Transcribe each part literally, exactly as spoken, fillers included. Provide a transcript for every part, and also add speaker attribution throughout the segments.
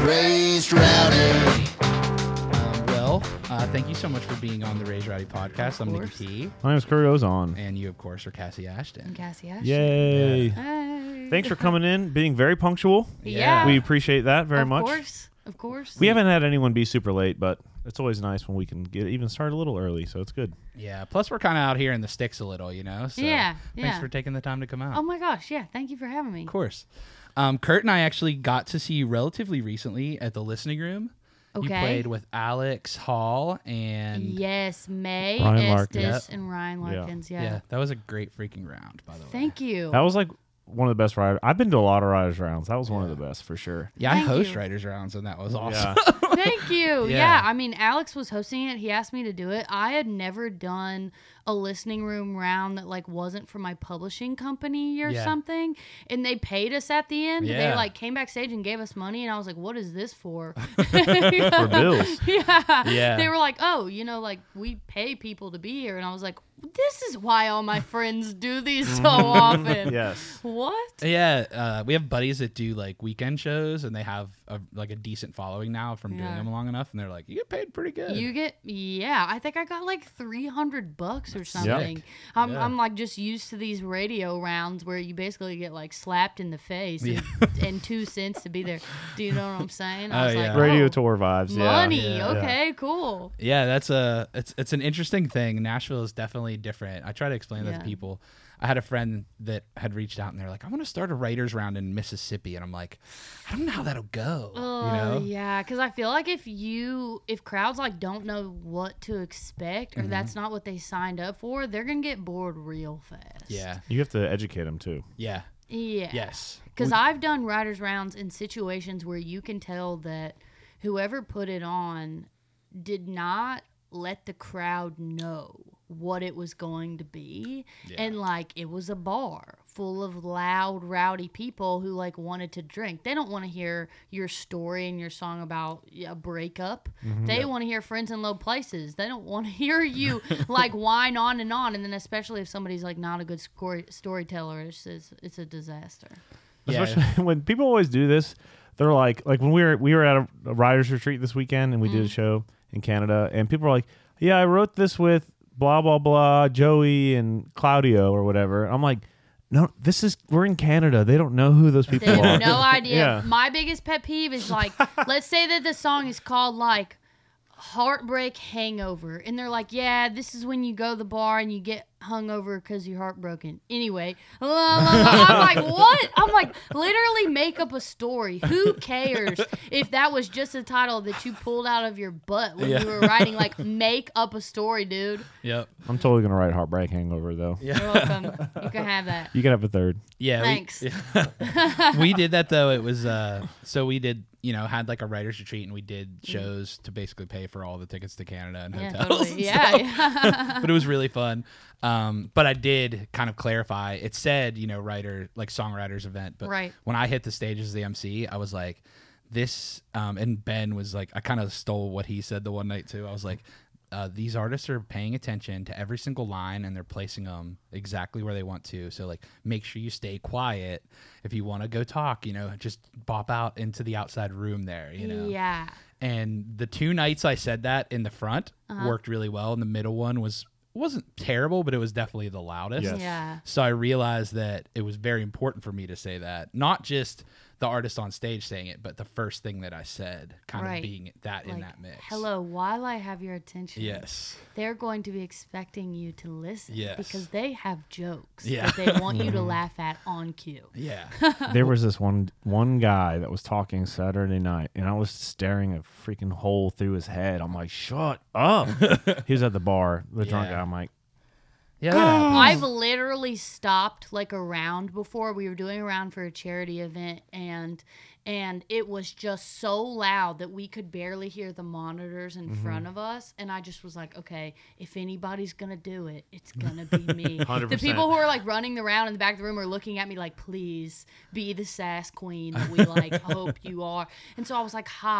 Speaker 1: Raised Rowdy.
Speaker 2: Um, well, uh, thank you so much for being on the Raised Rowdy podcast. I'm Nicky T.
Speaker 3: My name's Kurt Ozon.
Speaker 2: And you, of course, are Cassie Ashton.
Speaker 4: I'm Cassie Ashton.
Speaker 3: Yay.
Speaker 2: Yeah.
Speaker 4: Hey.
Speaker 3: Thanks for coming in, being very punctual.
Speaker 4: Yeah.
Speaker 3: We appreciate that very
Speaker 4: of
Speaker 3: much.
Speaker 4: Of course. Of course.
Speaker 3: We haven't had anyone be super late, but it's always nice when we can get even start a little early, so it's good.
Speaker 2: Yeah, plus we're kind of out here in the sticks a little, you know? So
Speaker 4: Yeah,
Speaker 2: Thanks
Speaker 4: yeah.
Speaker 2: for taking the time to come out.
Speaker 4: Oh my gosh. Yeah. Thank you for having me.
Speaker 2: Of course. Um, Kurt and I actually got to see you relatively recently at the Listening Room.
Speaker 4: Okay.
Speaker 2: You played with Alex Hall and...
Speaker 4: Yes. May,
Speaker 3: Ryan
Speaker 4: Estes,
Speaker 3: Larkins.
Speaker 4: and Ryan
Speaker 3: Yeah.
Speaker 4: Larkins. Yeah.
Speaker 2: Yeah, that was a great freaking round, by the way.
Speaker 4: Thank you.
Speaker 3: That was like one of the best riders. I've been to a lot of riders rounds. That was one of the best for sure.
Speaker 2: Yeah,
Speaker 4: Thank
Speaker 2: I host
Speaker 4: you.
Speaker 2: Writers Rounds, and that was awesome.
Speaker 3: Yeah.
Speaker 4: Thank you.
Speaker 2: Yeah.
Speaker 4: Yeah. I mean, Alex was hosting it. He asked me to do it. I had never done a listening room round that like wasn't for my publishing company or
Speaker 2: Yeah.
Speaker 4: something, and they paid us at the end. They
Speaker 2: Yeah.
Speaker 4: like came backstage and gave us money, and I was like, "What is this for?"
Speaker 3: For bills.
Speaker 4: Yeah.
Speaker 2: Yeah.
Speaker 4: They were like, "Oh, you know, like we pay people to be here," and I was like, "This is why all my friends do these so often."
Speaker 3: Yes.
Speaker 4: What?
Speaker 2: Yeah, uh, we have buddies that do like weekend shows, and they have a, like a decent following now from doing
Speaker 4: Yeah.
Speaker 2: them long enough, and they're like, "You get paid pretty good."
Speaker 4: You get yeah, I think I got like three hundred bucks or something.
Speaker 2: sick.
Speaker 4: I'm
Speaker 2: Yeah.
Speaker 4: I'm like just used to these radio rounds where you basically get like slapped in the face
Speaker 2: Yeah.
Speaker 4: and, and two cents to be there. Do you know what I'm saying? I
Speaker 2: Oh,
Speaker 4: was
Speaker 2: yeah.
Speaker 4: like,
Speaker 3: Radio
Speaker 4: oh,
Speaker 3: tour vibes.
Speaker 4: money.
Speaker 3: Yeah.
Speaker 4: Okay, cool.
Speaker 2: Yeah, that's a it's it's an interesting thing. Nashville is definitely different. I try to explain that
Speaker 4: Yeah.
Speaker 2: to people. I had a friend that had reached out and they're like, "I want to start a writers round in Mississippi," and I'm like, "I don't know how that'll go."
Speaker 4: Oh
Speaker 2: you know?
Speaker 4: yeah, because I feel like if you if crowds like don't know what to expect or
Speaker 2: Mm-hmm.
Speaker 4: that's not what they signed up for, they're gonna get bored real fast.
Speaker 2: Yeah.
Speaker 3: You have to educate them too.
Speaker 2: Yeah.
Speaker 4: Yeah.
Speaker 2: Yes.
Speaker 4: Because
Speaker 2: We-
Speaker 4: I've done writers rounds in situations where you can tell that whoever put it on did not let the crowd know what it was going to be.
Speaker 2: Yeah.
Speaker 4: And like it was a bar full of loud, rowdy people who like wanted to drink. They don't want to hear your story and your song about a breakup. They want to hear friends in low places. They don't want to hear you like whine on and on. And then especially if somebody's like not a good story- storyteller, it's, it's, it's a disaster.
Speaker 2: Yeah.
Speaker 3: Especially when people always do this, they're like, like when we were we were at a, a writers retreat this weekend and we
Speaker 4: Mm.
Speaker 3: did a show in Canada, and people are like, "Yeah, I wrote this with blah blah blah, Joey and Claudio or whatever." I'm like, "No, this is we're in Canada. They don't know who those people
Speaker 4: They
Speaker 3: are."
Speaker 4: have no idea.
Speaker 3: Yeah.
Speaker 4: My biggest pet peeve is like, let's say that the song is called like Heartbreak Hangover. And they're like, yeah, this is when you go to the bar and you get hungover because you're heartbroken. Anyway, la, la, la. I'm like, what? I'm like, literally make up a story. Who cares if that was just a title that you pulled out of your butt when
Speaker 2: Yeah.
Speaker 4: you were writing? Like, make up a story, dude.
Speaker 2: Yep.
Speaker 3: I'm totally gonna write Heartbreak Hangover though.
Speaker 2: Yeah.
Speaker 4: You're welcome. You can have that.
Speaker 3: You can have a third.
Speaker 2: Yeah.
Speaker 4: Thanks.
Speaker 2: We, we did that though. It was uh so we did, you know, had like a writers retreat and we did shows to basically pay for all the tickets to Canada and
Speaker 4: Yeah,
Speaker 2: hotels.
Speaker 4: totally.
Speaker 2: and
Speaker 4: Yeah,
Speaker 2: stuff.
Speaker 4: yeah.
Speaker 2: But it was really fun. Um, but I did kind of clarify. It said, you know, writer like songwriters event. But
Speaker 4: Right.
Speaker 2: when I hit the stage as the M C, I was like, this. Um, and Ben was like, I kind of stole what he said the one night too. I was like, uh, these artists are paying attention to every single line and they're placing them exactly where they want to. So like, make sure you stay quiet. If you want to go talk, you know, just bop out into the outside room there. You know.
Speaker 4: Yeah.
Speaker 2: And the two nights I said that in the front
Speaker 4: Uh-huh.
Speaker 2: worked really well, and the middle one was wasn't terrible, but it was definitely the loudest.
Speaker 3: Yes.
Speaker 4: Yeah.
Speaker 2: So I realized that it was very important for me to say that, not just the artist on stage saying it, but the first thing that I said, kind
Speaker 4: Right.
Speaker 2: of being that in
Speaker 4: Like,
Speaker 2: that mix.
Speaker 4: hello, while I have your attention,
Speaker 2: Yes.
Speaker 4: they're going to be expecting you to listen
Speaker 2: Yes.
Speaker 4: because they have jokes
Speaker 2: Yeah.
Speaker 4: that they want you to laugh at on cue.
Speaker 2: Yeah.
Speaker 3: There was this one one guy that was talking Saturday night, and I was staring a freaking hole through his head. I'm like, shut up. He was at the bar, the drunk
Speaker 2: Yeah.
Speaker 3: guy. I'm like,
Speaker 2: Yeah. That happens.
Speaker 4: I've literally stopped like a round before. We were doing a round for a charity event, and and it was just so loud that we could barely hear the monitors in
Speaker 3: Mm-hmm.
Speaker 4: front of us. And I just was like, okay, if anybody's gonna do it, it's gonna be me.
Speaker 3: one hundred
Speaker 4: The
Speaker 3: percent.
Speaker 4: people who are like running around in the back of the room are looking at me like, please be the sass queen that we like hope you are. And so I was like, hi,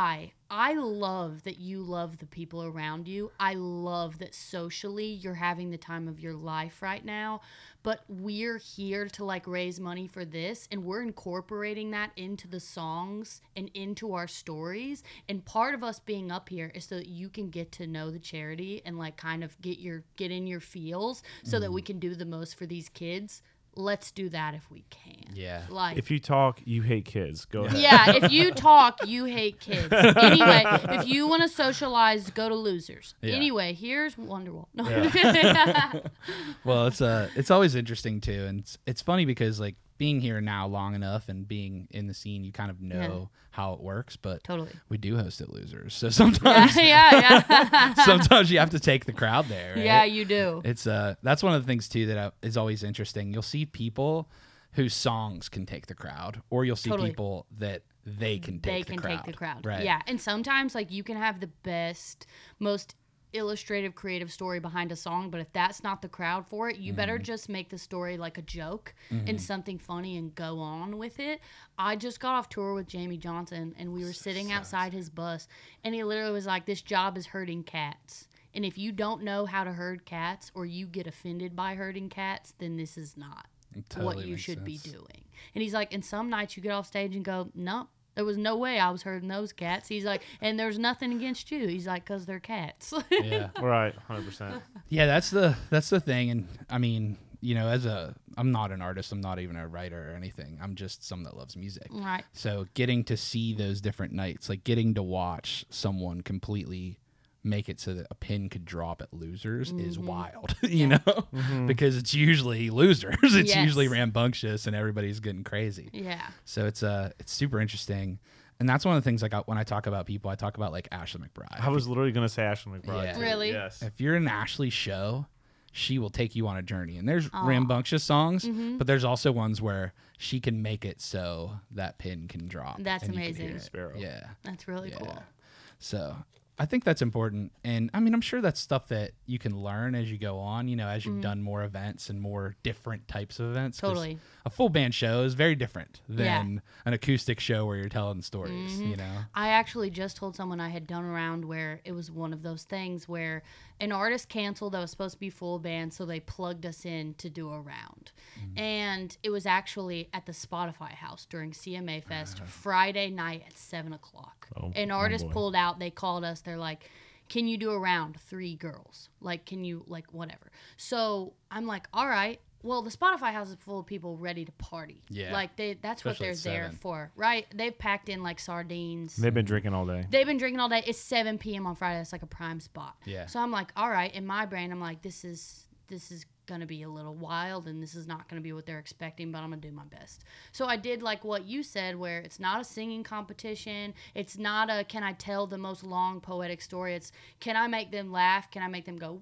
Speaker 4: I love that you love the people around you. I love that socially you're having the time of your life right now. But we're here to like raise money for this, and we're incorporating that into the songs and into our stories. And part of us being up here is so that you can get to know the charity and like kind of get your get in your feels so mm. that we can do the most for these kids. Let's do that if we can.
Speaker 2: Yeah.
Speaker 4: Like
Speaker 3: if you talk, you hate kids. Go ahead.
Speaker 4: Yeah, if you talk, you hate kids. Anyway, if you want to socialize, go to Losers.
Speaker 2: Yeah.
Speaker 4: Anyway, here's Wonderwall. No.
Speaker 2: Yeah. Well, it's uh it's always interesting too, and it's, it's funny because like being here now long enough and being in the scene, you kind of know yeah. how it works. But
Speaker 4: totally,
Speaker 2: we do host at Losers, so sometimes
Speaker 4: yeah, yeah, yeah.
Speaker 2: sometimes you have to take the crowd there. Right?
Speaker 4: Yeah, you do.
Speaker 2: It's uh that's one of the things too that uh, is always interesting. You'll see people whose songs can take the crowd, or you'll see
Speaker 4: totally.
Speaker 2: people that they can take
Speaker 4: they
Speaker 2: the
Speaker 4: can
Speaker 2: crowd.
Speaker 4: take the crowd.
Speaker 2: Right.
Speaker 4: Yeah, and sometimes like you can have the best, most illustrative creative story behind a song, but if that's not the crowd for it, you mm-hmm. better just make the story like a joke mm-hmm. and something funny and go on with it. I just got off tour with Jamie Johnson, and we were sitting outside his bus, and he literally was like, this job is herding cats, and if you don't know how to herd cats or you get offended by herding cats, then this is not totally what you should sense. be doing. And he's like, and some nights you get off stage and go, no, there was no way I was herding those cats. He's like, and there's nothing against you. He's like, because they're cats.
Speaker 2: Yeah.
Speaker 3: Right. one hundred percent.
Speaker 2: Yeah, that's the that's the thing. And I mean, you know, as a, I'm not an artist. I'm not even a writer or anything. I'm just someone that loves music.
Speaker 4: Right.
Speaker 2: So getting to see those different nights, like getting to watch someone completely make it so that a pin could drop at Losers mm-hmm. is wild, you know, mm-hmm. because it's usually Losers. It's yes. usually rambunctious and everybody's getting crazy.
Speaker 4: Yeah.
Speaker 2: So it's uh it's super interesting. And that's one of the things like I, when I talk about people, I talk about like Ashley McBryde.
Speaker 3: I was literally going to say Ashley McBryde.
Speaker 2: Yeah.
Speaker 3: Too.
Speaker 4: Really?
Speaker 3: Yes.
Speaker 2: If you're in an Ashley show, she will take you on a journey. And there's
Speaker 4: Aww.
Speaker 2: rambunctious songs,
Speaker 4: mm-hmm.
Speaker 2: but there's also ones where she can make it so that pin can drop.
Speaker 4: That's
Speaker 2: and
Speaker 4: amazing.
Speaker 2: You can hear it.
Speaker 3: Sparrow.
Speaker 2: Yeah.
Speaker 4: That's really
Speaker 2: yeah.
Speaker 4: cool.
Speaker 2: So I think that's important. And I mean, I'm sure that's stuff that you can learn as you go on, you know, as you've mm-hmm. done more events and more different types of events.
Speaker 4: Totally.
Speaker 2: A full band show is very different than
Speaker 4: yeah.
Speaker 2: an acoustic show where you're telling stories,
Speaker 4: mm-hmm.
Speaker 2: you know?
Speaker 4: I actually just told someone I had done around where it was one of those things where an artist canceled that was supposed to be full band, so they plugged us in to do a round. Mm-hmm. And it was actually at the Spotify house during C M A Fest uh, Friday night at seven o'clock.
Speaker 3: Oh,
Speaker 4: An artist
Speaker 3: oh
Speaker 4: pulled out. They called us. They're like, can you do a round? Three girls. Like, can you, like, whatever. So I'm like, all right. Well, the Spotify house is full of people ready to party.
Speaker 2: Yeah.
Speaker 4: Like, they that's
Speaker 2: Especially
Speaker 4: what they're there
Speaker 2: seven.
Speaker 4: for, right? They've packed in, like, sardines.
Speaker 3: They've been drinking all day.
Speaker 4: They've been drinking all day. It's seven p.m. on Friday. That's like a prime spot.
Speaker 2: Yeah.
Speaker 4: So I'm like, all right. In my brain, I'm like, this is this is going to be a little wild, and this is not going to be what they're expecting, but I'm going to do my best. So I did like what you said, where it's not a singing competition. It's not a, can I tell the most long poetic story? It's, can I make them laugh? Can I make them go,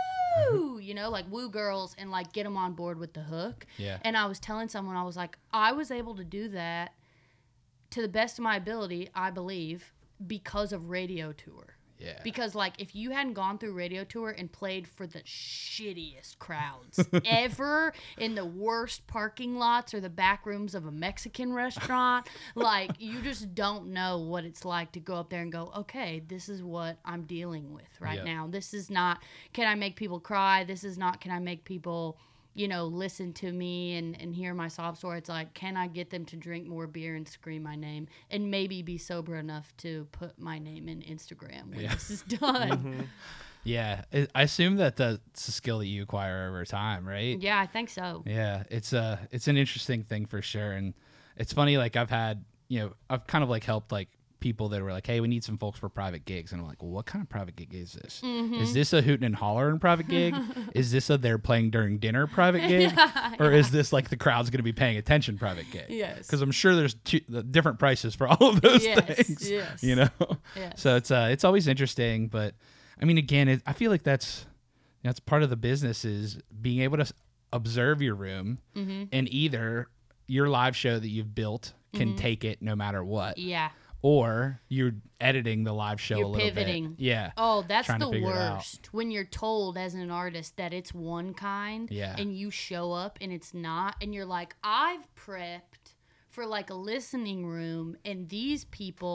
Speaker 4: woo? You know, like woo girls, and like get them on board with the hook.
Speaker 2: Yeah.
Speaker 4: And I was telling someone, I was like, I was able to do that to the best of my ability, I believe, because of Radio Tour.
Speaker 2: Yeah.
Speaker 4: Because, like, if you hadn't gone through Radio Tour and played for the shittiest crowds ever in the worst parking lots or the back rooms of a Mexican restaurant, like, you just don't know what it's like to go up there and go, okay, this is what I'm dealing with right
Speaker 2: Yep.
Speaker 4: now. This is not, can I make people cry? This is not, can I make people, you know, listen to me and, and hear my sob story? It's like, can I get them to drink more beer and scream my name and maybe be sober enough to put my name in Instagram when
Speaker 2: Yeah.
Speaker 4: this is done?
Speaker 3: Mm-hmm.
Speaker 2: Yeah. I I assume that that's a skill that you acquire over time, right?
Speaker 4: Yeah, I think so.
Speaker 2: Yeah. It's a, it's an interesting thing for sure. And it's funny, like I've had, you know, I've kind of like helped like people that were like, hey, we need some folks for private gigs. And I'm like, well, what kind of private gig is this?
Speaker 4: Mm-hmm.
Speaker 2: Is this a hootin' and hollering private gig? Is this a they're playing during dinner private gig?
Speaker 4: Yeah,
Speaker 2: or
Speaker 4: yeah.
Speaker 2: is this like the crowd's going to be paying attention private gig?
Speaker 4: Yes.
Speaker 2: Because I'm sure there's two, the different prices for all of those
Speaker 4: Yes,
Speaker 2: things.
Speaker 4: yes.
Speaker 2: You know?
Speaker 4: Yes.
Speaker 2: So it's uh, it's always interesting. But I mean, again, it, I feel like that's, that's part of the business is being able to s- observe your room
Speaker 4: Mm-hmm.
Speaker 2: and either your live show that you've built can
Speaker 4: Mm-hmm.
Speaker 2: take it no matter what.
Speaker 4: Yeah.
Speaker 2: Or you're editing the live show
Speaker 4: You're
Speaker 2: a little
Speaker 4: pivoting.
Speaker 2: bit. Yeah.
Speaker 4: Oh, that's
Speaker 2: Trying to
Speaker 4: the
Speaker 2: figure it out.
Speaker 4: worst. When you're told as an artist that it's one kind
Speaker 2: Yeah.
Speaker 4: and you show up and it's not, and you're like, I've prepped for like a listening room and these people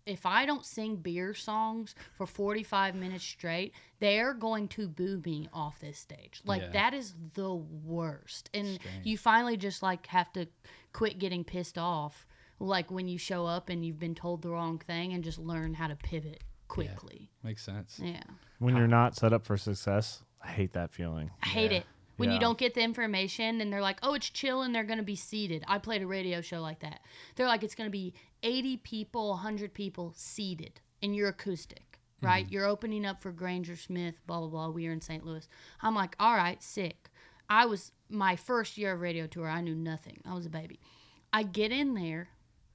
Speaker 4: if I don't sing beer songs for forty-five minutes straight, they're going to boo me off this stage. Like
Speaker 2: Yeah.
Speaker 4: that is the worst. And
Speaker 2: Strange.
Speaker 4: you finally just like have to quit getting pissed off. Like when you show up and you've been told the wrong thing, and just learn how to pivot quickly.
Speaker 2: Makes sense.
Speaker 4: Yeah.
Speaker 3: When you're not set up for success, I hate that feeling.
Speaker 4: I hate
Speaker 2: Yeah.
Speaker 4: it. When
Speaker 3: Yeah.
Speaker 4: you don't get the information and they're like, oh, it's chill and they're going to be seated. I played a radio show like that. They're like, it's going to be eighty people, one hundred people seated and you're acoustic, right? You're opening up for Granger Smith, blah, blah, blah. We are in Saint Louis. I'm like, all right, sick. I was, my first year of radio tour, I knew nothing. I was a baby. I get in there.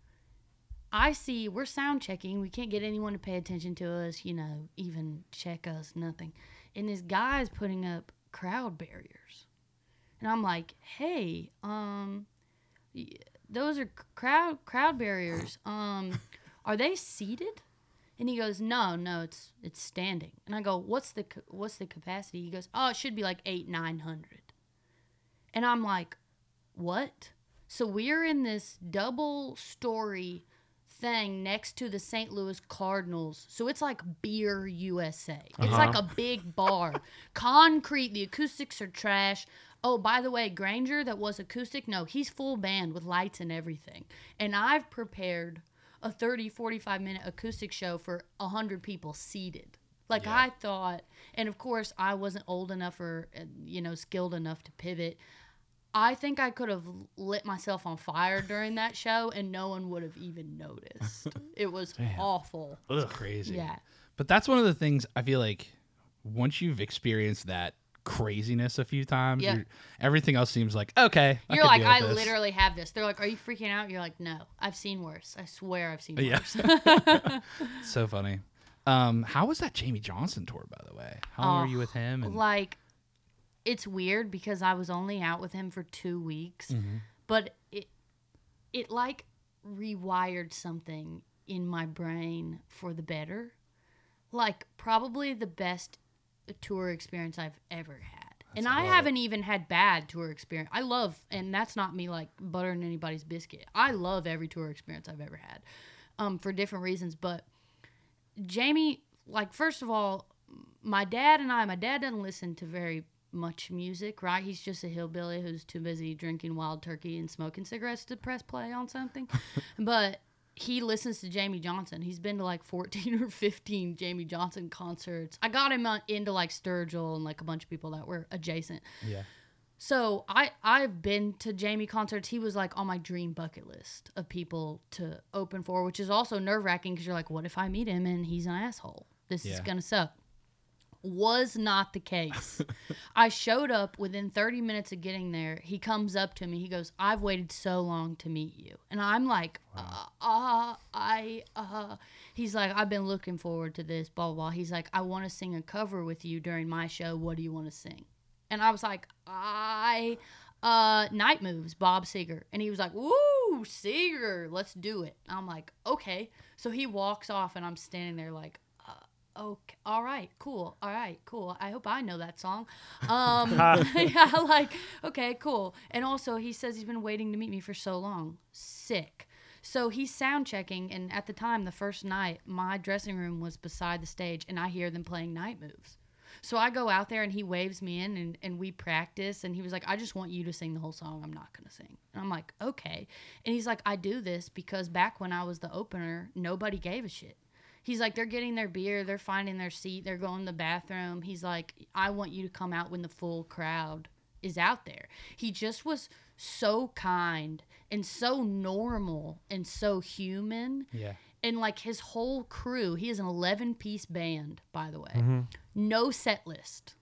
Speaker 4: I see, we're sound checking. We can't get anyone to pay attention to us, you know, even check us, nothing. And this guy's putting up crowd barriers. And I'm like, hey, um, y- those are c- crowd crowd barriers. Um, are they seated? And he goes, no, no, it's it's standing. And I go, what's the ca- what's the capacity? He goes, oh, it should be like eight, nine hundred. And I'm like, what? So we're in this double story thing next to the Saint Louis Cardinals. So it's like Beer U S A. It's like a big bar. Concrete. The acoustics are trash. Oh, by the way, Granger, that was acoustic, no, he's full band with lights and everything. And I've prepared a thirty, forty-five minute acoustic show for one hundred people seated. Like
Speaker 2: Yeah.
Speaker 4: I thought, and of course I wasn't old enough or, uh, you know, skilled enough to pivot. I think I could have lit myself on fire during that show and no one would have even noticed. It was awful.
Speaker 2: It's crazy.
Speaker 4: Yeah.
Speaker 2: But that's one of the things I feel like once you've experienced that craziness a few times,
Speaker 4: Yeah.
Speaker 2: you're, everything else seems like, okay. I
Speaker 4: You're
Speaker 2: could
Speaker 4: like,
Speaker 2: deal
Speaker 4: I
Speaker 2: with this.
Speaker 4: literally have this. They're like, are you freaking out? You're like, no, I've seen worse. I swear I've seen
Speaker 2: Yeah.
Speaker 4: worse.
Speaker 2: So funny. Um, how was that Jamie Johnson tour, by the way? How long
Speaker 4: Oh,
Speaker 2: were you with him? And
Speaker 4: Like, it's weird because I was only out with him for two weeks,
Speaker 2: Mm-hmm.
Speaker 4: but it, it like rewired something in my brain for the better. Like, probably the best tour experience I've ever had. And I haven't even had bad tour experience. I love, and that's not me like buttering anybody's biscuit. I love every tour experience I've ever had, um, for different reasons. But Jamie, like, first of all, my dad and I, my dad doesn't listen to very much music, right? He's just a hillbilly who's too busy drinking wild turkey and smoking cigarettes to press play on something. But he listens to Jamie Johnson. He's been to like fourteen or fifteen Jamie Johnson concerts. I got him uh, into like Sturgill and like a bunch of people that were adjacent.
Speaker 2: yeah.
Speaker 4: So I, I've been to Jamie concerts. He was like on my dream bucket list of people to open for, which is also nerve wracking because you're like, what if I meet him and he's an asshole? This is
Speaker 2: Yeah.
Speaker 4: going to suck. Was not the case. I showed up within thirty minutes of getting there. He comes up to me. He goes, I've waited so long to meet you. And I'm like, uh, uh, I, uh. He's like, I've been looking forward to this, blah, blah, blah. He's like, I want to sing a cover with you during my show. What do you want to sing? And I was like, I, uh, Night Moves, Bob Seger. And he was like, woo, Seger, let's do it. I'm like, okay. So he walks off and I'm standing there like, uh, okay, all right, cool, all right, cool. I hope I know that song. Um, yeah, like, okay, cool. And also he says he's been waiting to meet me for so long. Sick. So he's sound checking, and at the time, the first night, my dressing room was beside the stage, and I hear them playing Night Moves. So I go out there and he waves me in and, and we practice. And he was like, I just want you to sing the whole song. I'm not going to sing. And I'm like, okay. And he's like, I do this because back when I was the opener, nobody gave a shit. He's like, they're getting their beer. They're finding their seat. They're going to the bathroom. He's like, I want you to come out when the full crowd is out there. He just was so kind and so normal and so human.
Speaker 2: Yeah.
Speaker 4: And like his whole crew, he is an eleven piece band, by the way. No set list.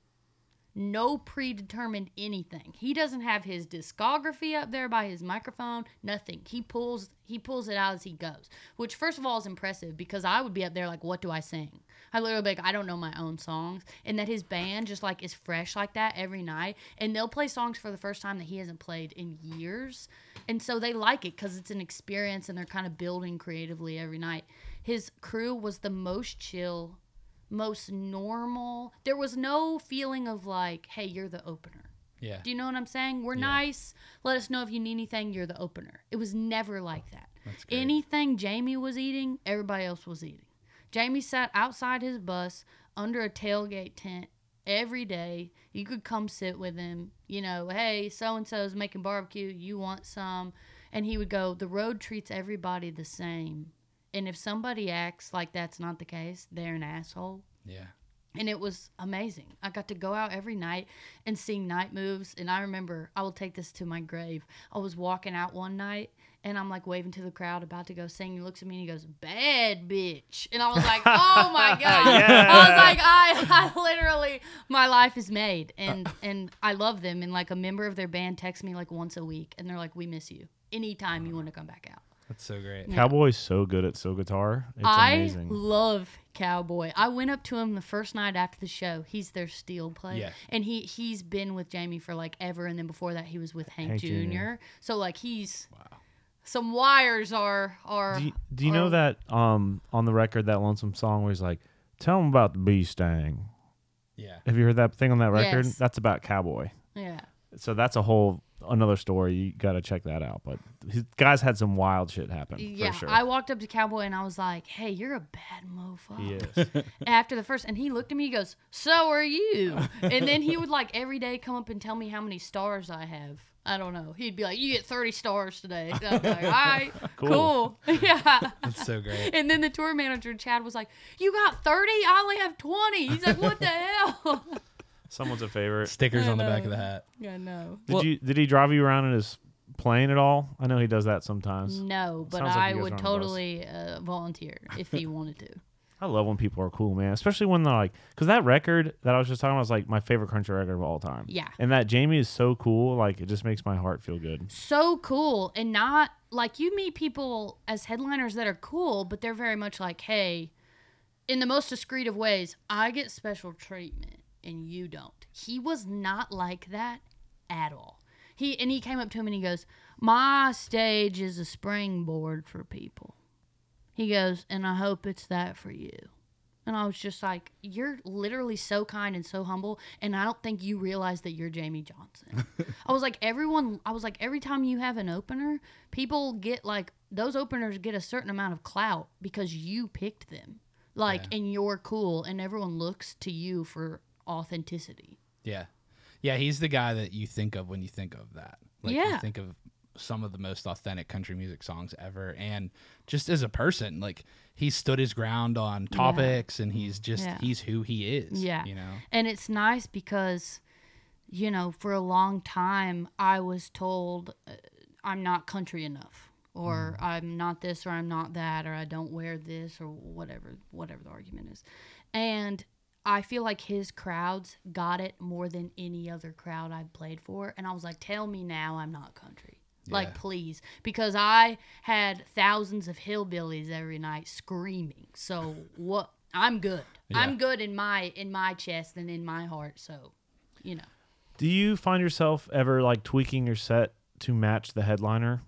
Speaker 4: No predetermined anything. He doesn't have his discography up there by his microphone. Nothing. He pulls he pulls it out as he goes. Which first of all is impressive because I would be up there like, what do I sing? I literally be like, I don't know my own songs. And that his band just like is fresh like that every night. And they'll play songs for the first time that he hasn't played in years. And so they like it because it's an experience and they're kind of building creatively every night. His crew was the most chill, most normal. There was no feeling of like, hey, you're the opener.
Speaker 2: Yeah.
Speaker 4: Do you know what I'm saying? We're
Speaker 2: Yeah.
Speaker 4: nice. Let us know if you need anything. You're the opener. It was never like that.
Speaker 2: That's great.
Speaker 4: Anything Jamie was eating, everybody else was eating. Jamie sat outside his bus under a tailgate tent every day. You could come sit with him. You know, hey, so-and-so's making barbecue. You want some? And he would go, the road treats everybody the same. And if somebody acts like that's not the case, they're an asshole.
Speaker 2: Yeah.
Speaker 4: And it was amazing. I got to go out every night and sing night moves. And I remember, I will take this to my grave. I was walking out one night and I'm like waving to the crowd about to go sing. He looks at me and he goes, bad bitch. And I was like, oh my God.
Speaker 3: Yeah.
Speaker 4: I was like, I, I literally, my life is made. And, and I love them. And like a member of their band texts me like once a week. And they're like, we miss you. Anytime you want to come back out.
Speaker 2: That's so great.
Speaker 4: Yeah.
Speaker 3: Cowboy's so good at steel guitar. It's
Speaker 4: I
Speaker 3: amazing.
Speaker 4: love Cowboy. I went up to him the first night after the show. He's their steel player.
Speaker 2: Yeah.
Speaker 4: And he, he's been with Jamie for like ever. And then before that, he was with Hank,
Speaker 3: Hank
Speaker 4: Junior
Speaker 3: Junior
Speaker 4: So like he's,
Speaker 2: Wow.
Speaker 4: some wires are, are.
Speaker 3: Do you, do you
Speaker 4: are-
Speaker 3: know that um on the record, that Lonesome song where he's like, tell him about the bee sting?
Speaker 2: Yeah.
Speaker 3: Have you heard that thing on that record?
Speaker 4: Yes.
Speaker 3: That's about Cowboy.
Speaker 4: Yeah.
Speaker 3: So that's a whole another story. You got to check that out. But his guys had some wild shit happen.
Speaker 4: Yeah.
Speaker 3: for sure.
Speaker 4: I walked up to Cowboy and I was like, hey, you're a bad mofo.
Speaker 3: He is.
Speaker 4: After the first, and he looked at me, he goes, so are you. And then he would like every day come up and tell me how many stars I have. I don't know. He'd be like, you get thirty stars today. And I'd be like, all right,
Speaker 3: Cool.
Speaker 4: cool. Yeah.
Speaker 2: That's so great.
Speaker 4: And then the tour manager, Chad, was like, you got thirty? I only have twenty. He's like, what the hell?
Speaker 3: Someone's a favorite.
Speaker 2: Stickers
Speaker 4: I
Speaker 2: on the back
Speaker 4: know.
Speaker 2: of the hat.
Speaker 4: I know.
Speaker 3: Did
Speaker 2: Well-
Speaker 3: you did he drive you around in his plane at all? I know he does that sometimes.
Speaker 4: No, but
Speaker 3: Sounds like
Speaker 4: I
Speaker 3: you guys
Speaker 4: would
Speaker 3: are on a bus.
Speaker 4: totally uh, volunteer if he wanted to.
Speaker 3: I love when people are cool, man. Especially when they're like, because that record that I was just talking about is like my favorite country record of all time.
Speaker 4: Yeah.
Speaker 3: And that Jamie is so cool. Like, it just makes my heart feel good.
Speaker 4: So cool. And not like you meet people as headliners that are cool, but they're very much like, hey, in the most discreet of ways, I get special treatment and you don't. He was not like that at all. He and he came up to him and he goes, my stage is a springboard for people. He goes, and I hope it's that for you. And I was just like, you're literally so kind and so humble, and I don't think you realize that you're Jamie Johnson. I was like, everyone, I was like, every time you have an opener, people get like, those openers get a certain amount of clout because you picked them. Like,
Speaker 2: Yeah.
Speaker 4: and you're cool, and everyone looks to you for authenticity.
Speaker 2: Yeah. Yeah, he's the guy that you think of when you think of that. Like you
Speaker 4: Yeah.
Speaker 2: think of some of the most authentic country music songs ever, and just as a person, like he stood his ground on topics, and he's just
Speaker 4: Yeah.
Speaker 2: he's who he is.
Speaker 4: Yeah.
Speaker 2: You know.
Speaker 4: And it's nice because, you know, for a long time, I was told uh, I'm not country enough, or I'm not this, or I'm not that, or I don't wear this, or whatever, whatever the argument is. And I feel like his crowds got it more than any other crowd I've played for. And I was like, tell me now I'm not country. Like,
Speaker 2: Yeah.
Speaker 4: please. Because I had thousands of hillbillies every night screaming. So what? I'm good.
Speaker 2: Yeah.
Speaker 4: I'm good in my in my chest and in my heart. So, you know.
Speaker 3: Do you find yourself ever like tweaking your set to match the headliner?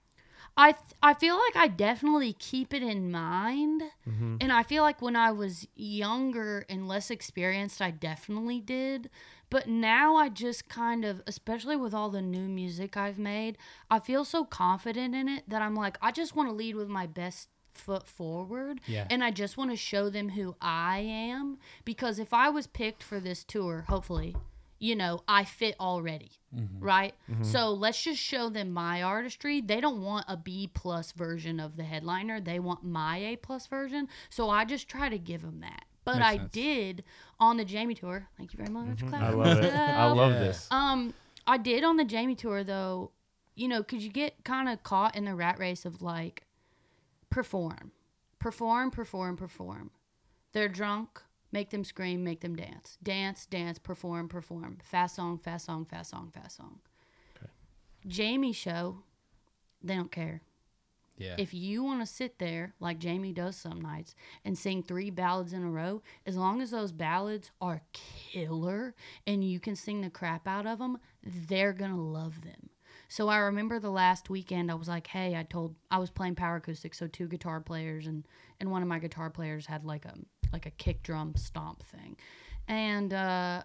Speaker 4: I th- I feel like I definitely keep it in mind.
Speaker 3: Mm-hmm.
Speaker 4: And I feel like when I was younger and less experienced, I definitely did. But now I just kind of, especially with all the new music I've made, I feel so confident in it that I'm like, I just want to lead with my best foot forward.
Speaker 2: Yeah.
Speaker 4: And I just want to show them who I am. Because if I was picked for this tour, hopefully, you know, I fit already. Right? So let's just show them my artistry. They don't want a B plus version of the headliner. They want my A plus version. So I just try to give them that. But
Speaker 2: Makes
Speaker 4: I
Speaker 2: sense.
Speaker 4: did on the Jamie tour. Thank you very much. Clap
Speaker 3: I
Speaker 4: for
Speaker 3: love it. I
Speaker 4: myself.
Speaker 3: love
Speaker 2: Yeah.
Speaker 3: this.
Speaker 4: Um, I did on the Jamie tour though, you know, because you get kind of caught in the rat race of like, perform, perform, perform, perform. They're drunk, make them scream, make them dance, dance, dance, perform, perform. Fast song, fast song, fast song, fast song.
Speaker 3: Okay.
Speaker 4: Jamie show, they don't care.
Speaker 2: Yeah.
Speaker 4: If you want to sit there like Jamie does some nights and sing three ballads in a row, as long as those ballads are killer and you can sing the crap out of them, they're going to love them. So I remember the last weekend I was like, hey, I told I was playing power acoustic, so two guitar players and and one of my guitar players had like a like a kick drum stomp thing. And uh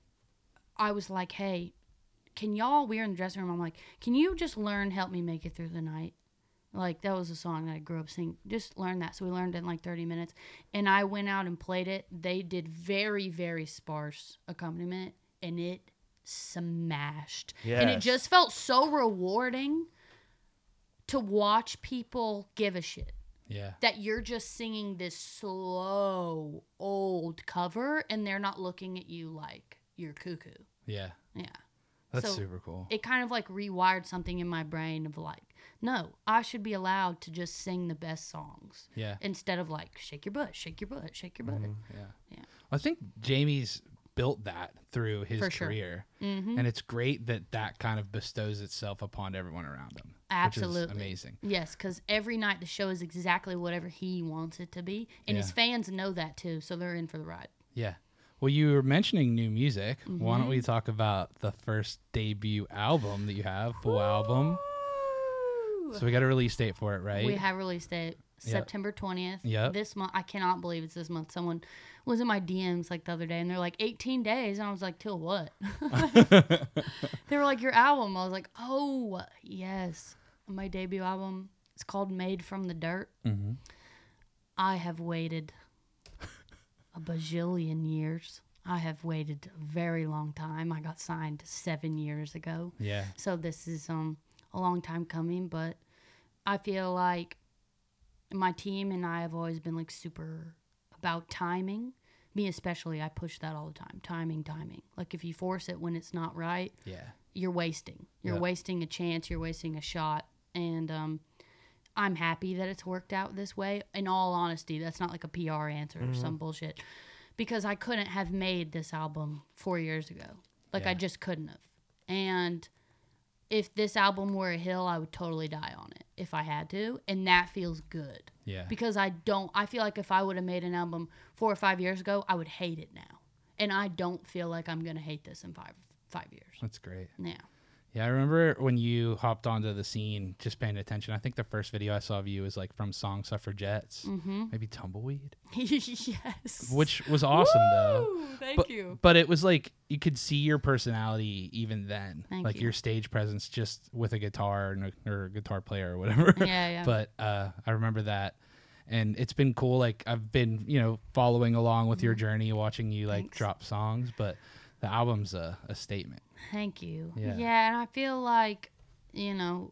Speaker 4: I was like, hey, can y'all, we were in the dressing room, I'm like, can you just learn, help me make it through the night? Like, that was a song that I grew up singing. Just learned that. So we learned it in like thirty minutes. And I went out and played it. They did very, very sparse accompaniment, and it smashed. And it
Speaker 3: Yes.
Speaker 4: just felt so rewarding to watch people give a shit.
Speaker 2: Yeah.
Speaker 4: That you're just singing this slow, old cover, and they're not looking at you like you're cuckoo.
Speaker 2: Yeah.
Speaker 4: Yeah.
Speaker 2: That's
Speaker 4: So
Speaker 2: super cool.
Speaker 4: It kind of like rewired something in my brain of like, no, I should be allowed to just sing the best songs
Speaker 2: Yeah.
Speaker 4: instead of like, shake your butt, shake your butt, shake your butt.
Speaker 2: Yeah.
Speaker 4: Yeah.
Speaker 2: I think Jamie's built that through his
Speaker 4: For sure.
Speaker 2: career.
Speaker 4: Mm-hmm.
Speaker 2: And it's great that that kind of bestows itself upon everyone around him.
Speaker 4: Absolutely.
Speaker 2: Which is amazing.
Speaker 4: Yes, because every night the show is exactly whatever he wants it to be. And his
Speaker 2: Yeah.
Speaker 4: fans know that too, so they're in for the ride.
Speaker 2: Yeah. Well, you were mentioning new music. Why don't
Speaker 4: Mm-hmm.
Speaker 2: we talk about the first debut album that you have, full album? So we got a release date for it, right?
Speaker 4: We have released it
Speaker 2: Yeah.
Speaker 4: September twentieth.
Speaker 2: Yep.
Speaker 4: This month. I cannot believe it's this month. Someone was in my D Ms like the other day, and they're like, eighteen days. And I was like, till what? They were like, your album. I was like, oh, yes. My debut album. It's called Made from the Dirt.
Speaker 2: Mhm.
Speaker 4: I have waited a bajillion years. I have waited a very long time. I got signed seven years ago.
Speaker 2: Yeah.
Speaker 4: So this is um a long time coming, but I feel like my team and I have always been like super about timing. Me especially, I push that all the time. Timing, timing. Like if you force it when it's not right,
Speaker 2: Yeah.
Speaker 4: you're wasting. You're
Speaker 2: Yeah.
Speaker 4: wasting a chance, you're wasting a shot. And um I'm happy that it's worked out this way. In all honesty, that's not like a P R answer or some bullshit. Because I couldn't have made this album four years ago. Like I
Speaker 2: Yeah.
Speaker 4: just couldn't have. And if this album were a hill, I would totally die on it if I had to. And that feels good.
Speaker 2: Yeah.
Speaker 4: Because I don't, I feel like if I would have made an album four or five years ago, I would hate it now. And I don't feel like I'm going to hate this in five five years.
Speaker 2: That's great.
Speaker 4: Yeah.
Speaker 2: Yeah, I remember when you hopped onto the scene, just paying attention. I think the first video I saw of you was like from Song Suffragettes,
Speaker 4: Mm-hmm.
Speaker 2: maybe Tumbleweed,
Speaker 4: Yes.
Speaker 2: which was awesome though.
Speaker 4: Woo! Thank
Speaker 2: But,
Speaker 4: you.
Speaker 2: but it was like you could see your personality even then,
Speaker 4: Thank
Speaker 2: like
Speaker 4: you.
Speaker 2: your stage presence just with a guitar and a, or a guitar player or whatever.
Speaker 4: Yeah, yeah.
Speaker 2: But uh, I remember that, and it's been cool. Like I've been, you know, following along with your journey, watching you like
Speaker 4: Mm-hmm. Thanks.
Speaker 2: drop songs. But the album's a, a statement.
Speaker 4: Thank you.
Speaker 2: Yeah.
Speaker 4: Yeah, and I feel like, you know,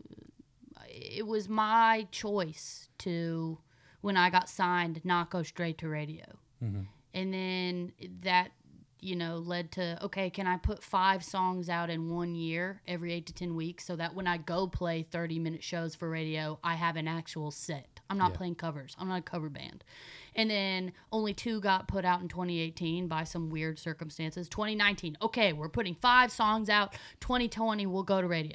Speaker 4: it was my choice to, when I got signed, not go straight to radio.
Speaker 2: Mhm.
Speaker 4: And then that, you know, led to, okay, can I put five songs out in one year every eight to ten weeks so that when I go play thirty minute shows for radio, I have an actual set. I'm not
Speaker 2: Yeah.
Speaker 4: playing covers. I'm not a cover band. And then only two got put out in twenty eighteen by some weird circumstances. twenty nineteen, okay, we're putting five songs out. twenty twenty, we'll go to radio.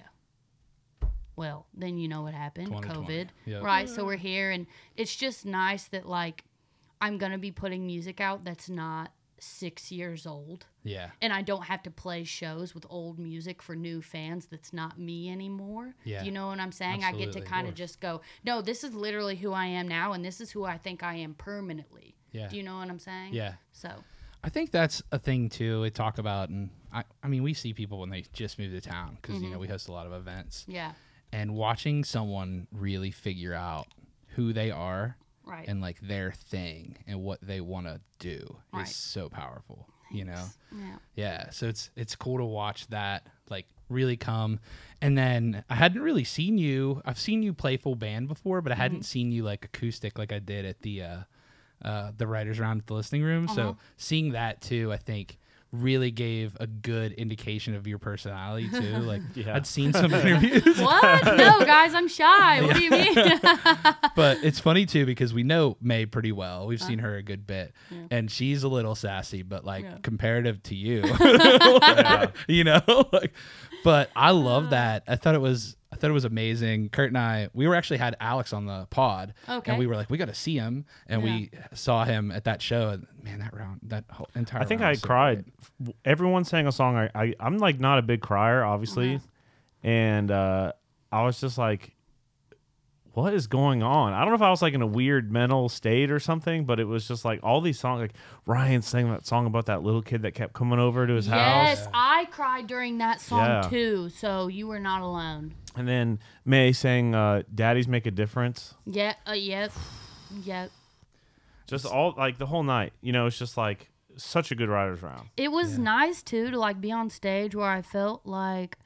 Speaker 4: Well, then you know what happened,
Speaker 2: twenty twenty.
Speaker 4: COVID.
Speaker 2: Yep.
Speaker 4: Right, so we're here, and it's just nice that, like, I'm going to be putting music out that's not six years old.
Speaker 2: Yeah.
Speaker 4: And I don't have to play shows with old music for new fans that's not me anymore.
Speaker 2: Yeah.
Speaker 4: Do you know what I'm saying? I get
Speaker 2: Absolutely,
Speaker 4: to
Speaker 2: of
Speaker 4: kind of
Speaker 2: course.
Speaker 4: just go, no, this is literally who I am now, and this is who I think I am permanently.
Speaker 2: Yeah.
Speaker 4: Do you know what I'm saying?
Speaker 2: Yeah.
Speaker 4: So,
Speaker 2: I think that's a thing too. We talk about, and I, I mean, we see people when they just move to town because
Speaker 4: Mm-hmm.
Speaker 2: you know we host a lot of events,
Speaker 4: yeah.
Speaker 2: and watching someone really figure out who they are
Speaker 4: Right.
Speaker 2: and like their thing and what they want to do
Speaker 4: Right.
Speaker 2: is so powerful. You know,
Speaker 4: Yeah.
Speaker 2: yeah. So it's it's cool to watch that like really come. And then I hadn't really seen you. I've seen you play full band before, but I
Speaker 4: Mm-hmm.
Speaker 2: hadn't seen you like acoustic like I did at the uh, uh, the writers round at the listening room.
Speaker 4: Uh-huh.
Speaker 2: So seeing that too, I think really gave a good indication of your personality too. Like
Speaker 3: Yeah.
Speaker 2: I'd seen some interviews,
Speaker 4: What? No, guys, I'm shy. What do you mean?
Speaker 2: but it's funny too because we know May pretty well. We've seen her a good bit, and she's a little sassy, but like
Speaker 4: Yeah.
Speaker 2: comparative to you, you know. Like, but I love that. I thought it was. I thought it was amazing. Kurt and I, we were actually had Alex on the pod,
Speaker 4: Okay.
Speaker 2: and we were like, we got to see him, and we saw him at that show. And man, that round, that whole entire.
Speaker 3: I think
Speaker 2: round
Speaker 3: I
Speaker 2: was so
Speaker 3: cried.
Speaker 2: great.
Speaker 3: Everyone sang a song. I, I I'm like not a big crier, obviously,
Speaker 4: Uh-huh.
Speaker 3: and uh, I was just like, what is going on? I don't know if I was like in a weird mental state or something, but it was just like all these songs, like Ryan sang that song about that little kid that kept coming over to his
Speaker 4: Yes,
Speaker 3: house.
Speaker 4: I cried during that song
Speaker 3: Yeah.
Speaker 4: too, so you were not alone.
Speaker 3: And then May sang uh, Daddies Make a Difference.
Speaker 4: Yeah, uh, yep, yep.
Speaker 3: Just all like the whole night. You know, it's just like such a good writer's round.
Speaker 4: It was nice too to like be on stage where I felt like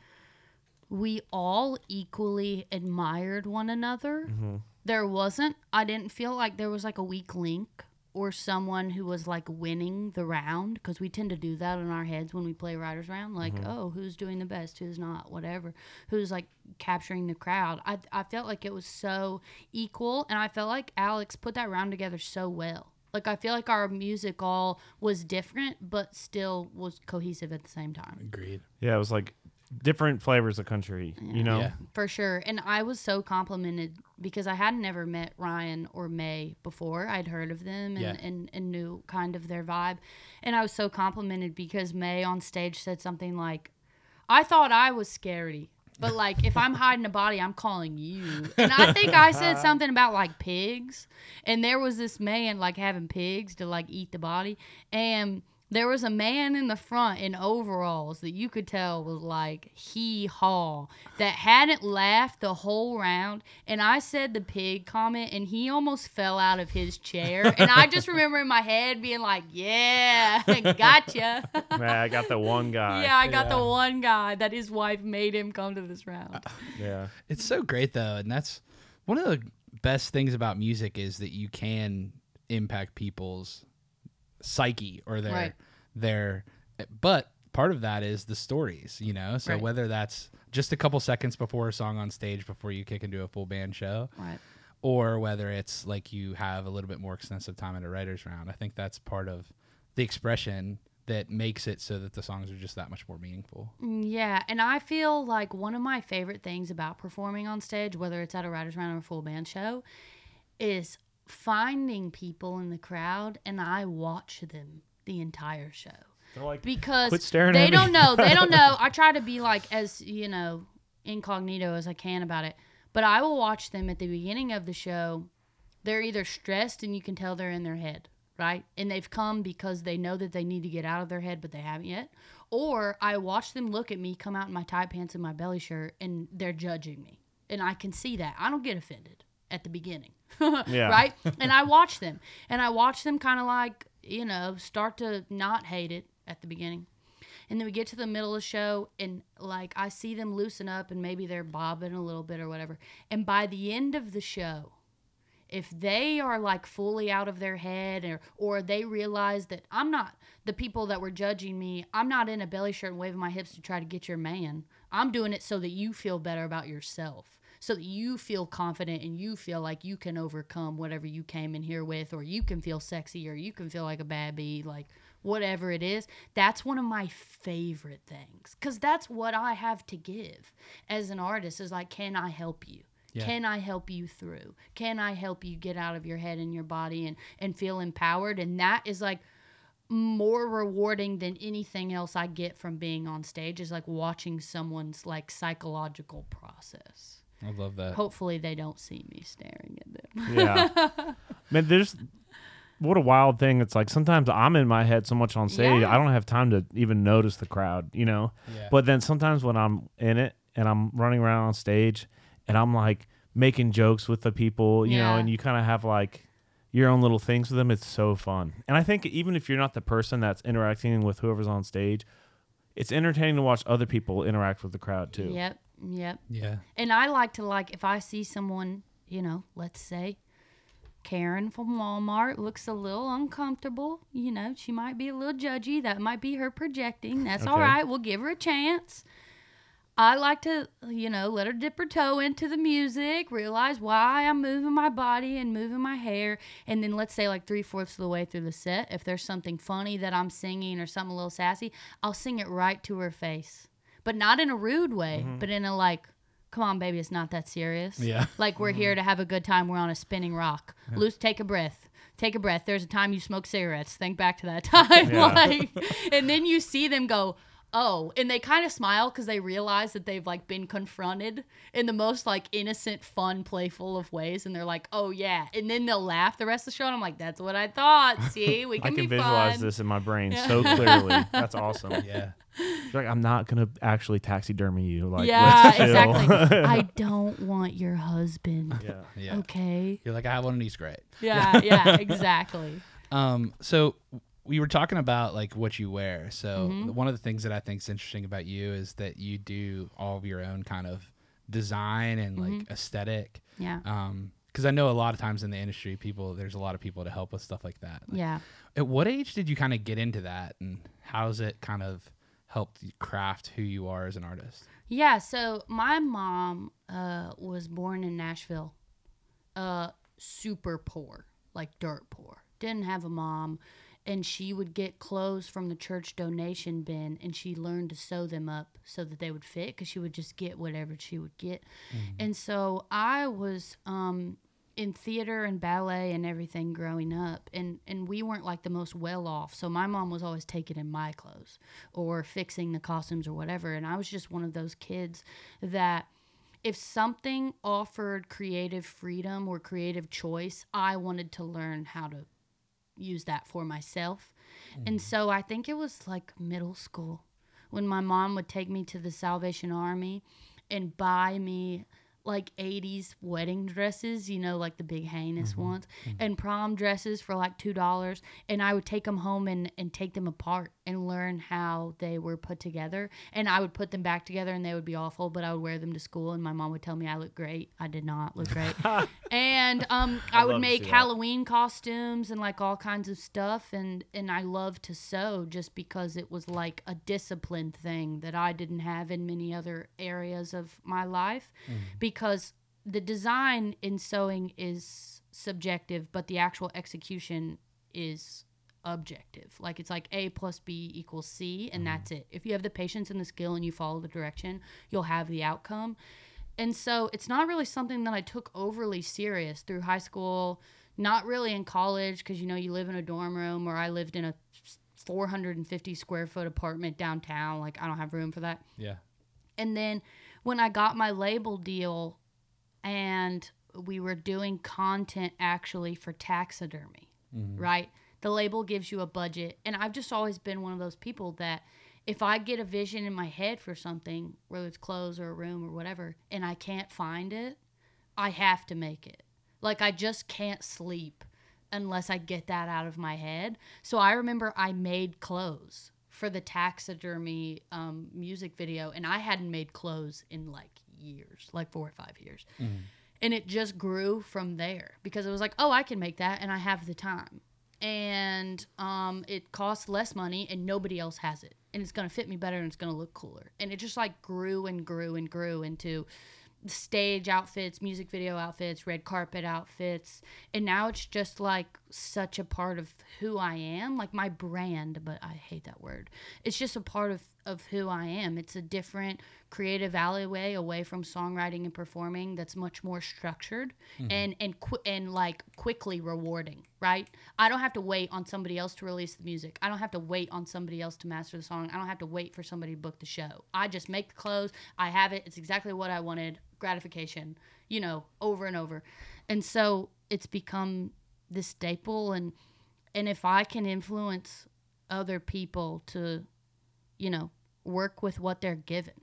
Speaker 4: we all equally admired one another.
Speaker 3: Mm-hmm.
Speaker 4: There wasn't, I didn't feel like there was like a weak link or someone who was like winning the round, because we tend to do that in our heads when we play writers round, like,
Speaker 3: Mm-hmm.
Speaker 4: oh, who's doing the best, who's not, whatever, who's like capturing the crowd. I, I felt like it was so equal, and I felt like Alex put that round together so well. Like, I feel like our music all was different, but still was cohesive at the same time.
Speaker 2: Agreed.
Speaker 3: Yeah, it was like different flavors of country, you know?
Speaker 2: Yeah.
Speaker 4: For sure. And I was so complimented because I had never met Ryan or May before. I'd heard of them and,
Speaker 2: Yeah.
Speaker 4: and, and knew kind of their vibe. And I was so complimented because May on stage said something like, I thought I was scary, but like if I'm hiding a body, I'm calling you. And I think I said something about like pigs. And there was this man like having pigs to like eat the body. And there was a man in the front in overalls that you could tell was like hee-haw, that hadn't laughed the whole round. And I said the pig comment, and he almost fell out of his chair. And I just remember in my head being like, yeah, gotcha.
Speaker 3: Man, I got the one guy.
Speaker 4: Yeah, I got
Speaker 2: Yeah.
Speaker 4: the one guy that his wife made him come to this round.
Speaker 3: Yeah.
Speaker 2: It's so great though, and that's one of the best things about music is that you can impact people's psyche or their
Speaker 4: Right.
Speaker 2: their but part of that is the stories, you know. So
Speaker 4: Right.
Speaker 2: whether that's just a couple seconds before a song on stage before you kick into a full band show,
Speaker 4: Right.
Speaker 2: or whether it's like you have a little bit more extensive time at a writer's round, I think that's part of the expression that makes it so that the songs are just that much more meaningful.
Speaker 4: Mm, Yeah, and I feel like one of my favorite things about performing on stage, whether it's at a writer's round or a full band show, is finding people in the crowd and I watch them the entire show.
Speaker 3: They're like,
Speaker 4: Because
Speaker 3: quit staring
Speaker 4: they
Speaker 3: at me.
Speaker 4: don't know. They don't know. I try to be like as, you know, incognito as I can about it. But I will watch them at the beginning of the show. They're either stressed and you can tell they're in their head, right? And they've come because they know that they need to get out of their head, but they haven't yet. Or I watch them look at me, come out in my tight pants and my belly shirt, and they're judging me. And I can see that. I don't get offended at the beginning.
Speaker 3: Yeah.
Speaker 4: Right? And I watch them. And I watch them kind of like, you know, start to not hate it at the beginning. And then we get to the middle of the show, and like I see them loosen up, and maybe they're bobbing a little bit or whatever. And by the end of the show, if they are like fully out of their head, or or they realize that I'm not the people that were judging me, I'm not in a belly shirt and waving my hips to try to get your man. I'm doing it so that you feel better about yourself, so that you feel confident and you feel like you can overcome whatever you came in here with, or you can feel sexy, or you can feel like a bad bee, like whatever it is. That's one of my favorite things, because that's what I have to give as an artist is like, can I help you?
Speaker 2: Yeah.
Speaker 4: Can I help you through? Can I help you get out of your head and your body and, and feel empowered? And that is like more rewarding than anything else I get from being on stage, is like watching someone's like psychological process.
Speaker 2: I love that.
Speaker 4: Hopefully they don't see me staring at them.
Speaker 3: Yeah. Man, there's what a wild thing. It's like sometimes I'm in my head so much on stage,
Speaker 4: Yeah.
Speaker 3: I don't have time to even notice the crowd, you know?
Speaker 2: Yeah.
Speaker 3: But then sometimes when I'm in it and I'm running around on stage and I'm like making jokes with the people, you know,
Speaker 4: Yeah.
Speaker 3: and you kind of have like your own little things with them, it's so fun. And I think even if you're not the person that's interacting with whoever's on stage, it's entertaining to watch other people interact with the crowd too.
Speaker 4: Yep, yep.
Speaker 2: Yeah.
Speaker 4: And I like to, like, if I see someone, you know, let's say Karen from Walmart looks a little uncomfortable, you know, she might be a little judgy. That might be her projecting. That's all
Speaker 3: Okay.
Speaker 4: right. We'll give her a chance. I like to, you know, let her dip her toe into the music, realize why I'm moving my body and moving my hair. And then let's say like three-fourths of the way through the set, if there's something funny that I'm singing or something a little sassy, I'll sing it right to her face. But not in a rude way, but in a like, come on, baby, it's not that serious.
Speaker 2: Yeah.
Speaker 4: Like, we're here to have a good time. We're on a spinning rock. Loose, take a breath. Take a breath. There's a time you smoked cigarettes. Think back to that time.
Speaker 3: Yeah.
Speaker 4: Like, and then you see them go, oh, and they kind of smile because they realize that they've like been confronted in the most like innocent, fun, playful of ways, and they're like, oh yeah, and then they'll laugh the rest of the show, and I'm like, that's what I thought. See, we
Speaker 3: I
Speaker 4: can,
Speaker 3: can
Speaker 4: be
Speaker 3: visualize
Speaker 4: fun.
Speaker 3: this in my brain so clearly. That's awesome.
Speaker 2: Yeah.
Speaker 3: You're like, I'm not gonna actually taxidermy you. Like,
Speaker 4: Yeah,
Speaker 3: let's chill.
Speaker 4: exactly. I don't want your husband.
Speaker 3: Yeah.
Speaker 2: Yeah.
Speaker 4: Okay.
Speaker 2: You're like, I have one and he's great.
Speaker 4: Yeah, yeah, exactly.
Speaker 2: Um, so we were talking about like what you wear. So
Speaker 4: Mm-hmm.
Speaker 2: one of the things that I think is interesting about you is that you do all of your own kind of design and like
Speaker 4: Mm-hmm.
Speaker 2: aesthetic.
Speaker 4: Yeah.
Speaker 2: Um, because I know a lot of times in the industry, people there's a lot of people to help with stuff like that. Like,
Speaker 4: Yeah.
Speaker 2: At what age did you kind of get into that, and how's it kind of helped you craft who you are as an artist?
Speaker 4: Yeah, so my mom uh, was born in Nashville, uh, super poor, like dirt poor. Didn't have a mom, and she would get clothes from the church donation bin, and she learned to sew them up so that they would fit, because she would just get whatever she would get. And so I was um, in theater and ballet and everything growing up, and, and we weren't like the most well off, so my mom was always taking in my clothes or fixing the costumes or whatever, and I was just one of those kids that if something offered creative freedom or creative choice, I wanted to learn how to use that for myself. And so I think it was like middle school when my mom would take me to the Salvation Army and buy me like eighties wedding dresses, you know, like the big heinous
Speaker 3: Mm-hmm.
Speaker 4: ones, and prom dresses for like two dollars. And I would take them home and, and take them apart and learn how they were put together. And I would put them back together and they would be awful, but I would wear them to school and my mom would tell me I look great. I did not look great. And um, I
Speaker 3: I'd
Speaker 4: would
Speaker 3: love to
Speaker 4: make
Speaker 3: see that.
Speaker 4: Halloween costumes and like all kinds of stuff. And, and I loved to sew just because it was like a disciplined thing that I didn't have in many other areas of my life. Because the design in sewing is subjective, but the actual execution is objective. Like it's like A plus B equals C, and that's it. If you have the patience and the skill and you follow the direction, you'll have the outcome. And so it's not really something that I took overly serious through high school, not really in college, because, you know, you live in a dorm room, or I lived in a four hundred fifty square foot apartment downtown. Like, I don't have room for that.
Speaker 2: Yeah.
Speaker 4: And then when I got my label deal and we were doing content actually for taxidermy, right? The label gives you a budget. And I've just always been one of those people that if I get a vision in my head for something, whether it's clothes or a room or whatever, and I can't find it, I have to make it. Like, I just can't sleep unless I get that out of my head. So I remember I made clothes for the taxidermy um, music video, and I hadn't made clothes in like years, like four or five years. And it just grew from there because it was like, oh, I can make that and I have the time. And um, it costs less money and nobody else has it. And it's going to fit me better and it's going to look cooler. And it just like grew and grew and grew into stage outfits, music video outfits, red carpet outfits. And now it's just like such a part of who I am, like my brand, but I hate that word. It's just a part of, of who I am. It's a different creative alleyway away from songwriting and performing that's much more structured and and qu- and like quickly rewarding, right? I don't have to wait on somebody else to release the music. I don't have to wait on somebody else to master the song. I don't have to wait for somebody to book the show. I just make the clothes. I have it. It's exactly what I wanted. Gratification, you know, over and over. And so it's become this staple, and and if I can influence other people to, you know, work with what they're given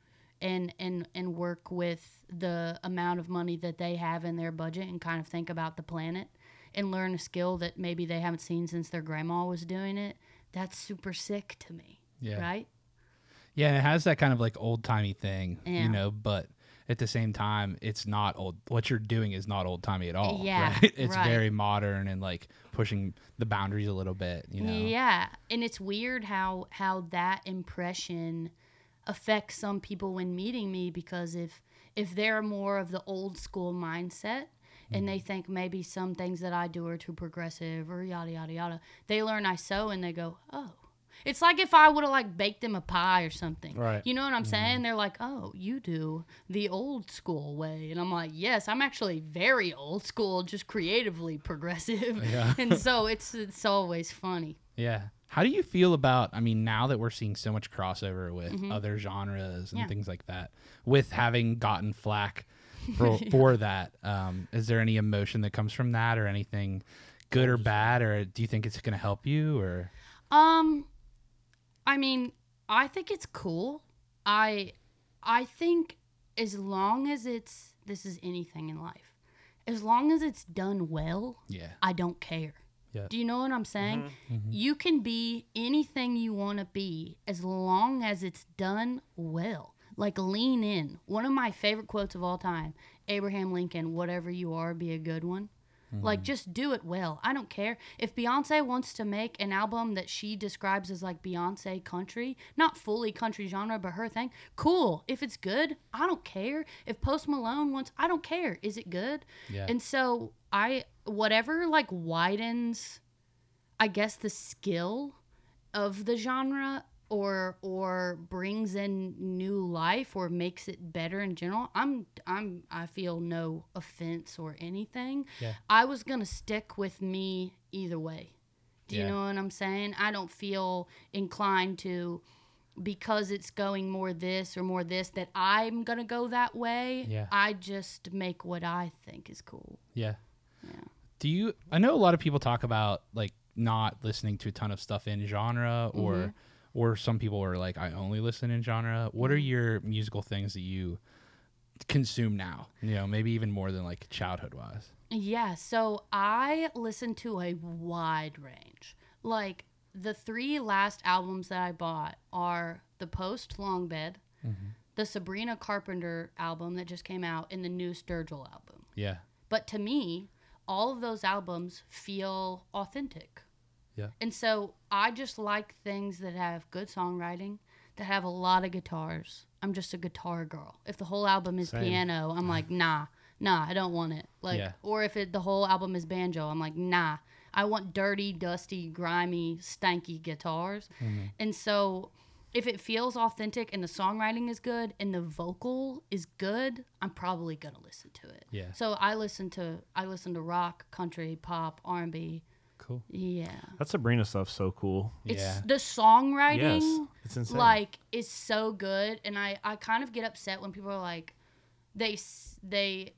Speaker 4: and and and work with the amount of money that they have in their budget and kind of think about the planet and learn a skill that maybe they haven't seen since their grandma was doing it, that's super sick to me.
Speaker 2: Yeah.
Speaker 4: Right?
Speaker 2: Yeah, and it has that kind of like old timey thing,
Speaker 4: Yeah.
Speaker 2: you know, but at the same time, it's not old. What you're doing is not old timey at all.
Speaker 4: Yeah,
Speaker 2: right? It's
Speaker 4: right.
Speaker 2: very modern and like pushing the boundaries a little bit, you know.
Speaker 4: Yeah, and it's weird how how that impression affects some people when meeting me, because if if they're more of the old school mindset and they think maybe some things that I do are too progressive or yada yada yada, they learn I sew and they go, oh. It's like if I would have like baked them a pie or something.
Speaker 3: Right.
Speaker 4: You know what I'm saying? They're like, oh, you do the old school way. And I'm like, yes, I'm actually very old school, just creatively progressive.
Speaker 2: Yeah.
Speaker 4: And so it's it's always funny.
Speaker 2: Yeah. How do you feel about, I mean, now that we're seeing so much crossover with
Speaker 4: Mhm.
Speaker 2: other genres and
Speaker 4: Yeah.
Speaker 2: things like that, with having gotten flack for, for that, um, is there any emotion that comes from that or anything good or bad? Or do you think it's going to help you or?
Speaker 4: Um, I mean, I think it's cool. I, I think as long as it's, this is anything in life, as long as it's done well,
Speaker 2: Yeah.
Speaker 4: I don't care.
Speaker 2: Yeah.
Speaker 4: Do you know what I'm saying?
Speaker 2: Mhm.
Speaker 4: You can be anything you want to be as long as it's done well. Like, lean in. One of my favorite quotes of all time, Abraham Lincoln, whatever you are, be a good one. Like, just do it well. I don't care. If Beyonce wants to make an album that she describes as like Beyonce country, not fully country genre, but her thing, cool. If it's good, I don't care. If Post Malone wants, I don't care. Is it good?
Speaker 2: Yeah.
Speaker 4: And so I, whatever like widens, I guess, the skill of the genre or or brings in new life or makes it better in general, I'm I'm I feel no offense or anything.
Speaker 2: Yeah.
Speaker 4: I was gonna stick with me either way. Do you
Speaker 2: Yeah.
Speaker 4: know what I'm saying? I don't feel inclined to, because it's going more this or more this, that I'm gonna go that way.
Speaker 2: Yeah.
Speaker 4: I just make what I think is cool.
Speaker 2: Yeah.
Speaker 4: Yeah.
Speaker 2: Do you, I know a lot of people talk about like not listening to a ton of stuff in genre or,
Speaker 4: Mm-hmm.
Speaker 2: or some people are like, I only listen in genre. What
Speaker 4: Mm-hmm.
Speaker 2: are your musical things that you consume now? You know, maybe even more than like childhood wise.
Speaker 4: Yeah, so I listen to a wide range. Like, the three last albums that I bought are the Post Long Bed, the Sabrina Carpenter album that just came out, and the new Sturgill album.
Speaker 2: Yeah.
Speaker 4: But to me, all of those albums feel authentic.
Speaker 2: Yeah.
Speaker 4: And so I just like things that have good songwriting, that have a lot of guitars. I'm just a guitar girl. If the whole album is
Speaker 3: Same.
Speaker 4: piano, I'm like, nah, nah, I don't want it. Like,
Speaker 2: Yeah.
Speaker 4: or if it the whole album is banjo, I'm like, nah, I want dirty, dusty, grimy, stanky guitars.
Speaker 2: Mm-hmm.
Speaker 4: And so if it feels authentic and the songwriting is good and the vocal is good, I'm probably gonna listen to it.
Speaker 2: Yeah.
Speaker 4: So I listen to I listen to rock, country, pop, R and B.
Speaker 2: Cool.
Speaker 4: Yeah.
Speaker 3: That Sabrina stuff's so cool.
Speaker 4: It's
Speaker 2: Yeah.
Speaker 4: the songwriting,
Speaker 3: Yes, it's insane.
Speaker 4: like, is so good, and I, I kind of get upset when people are like, they s- they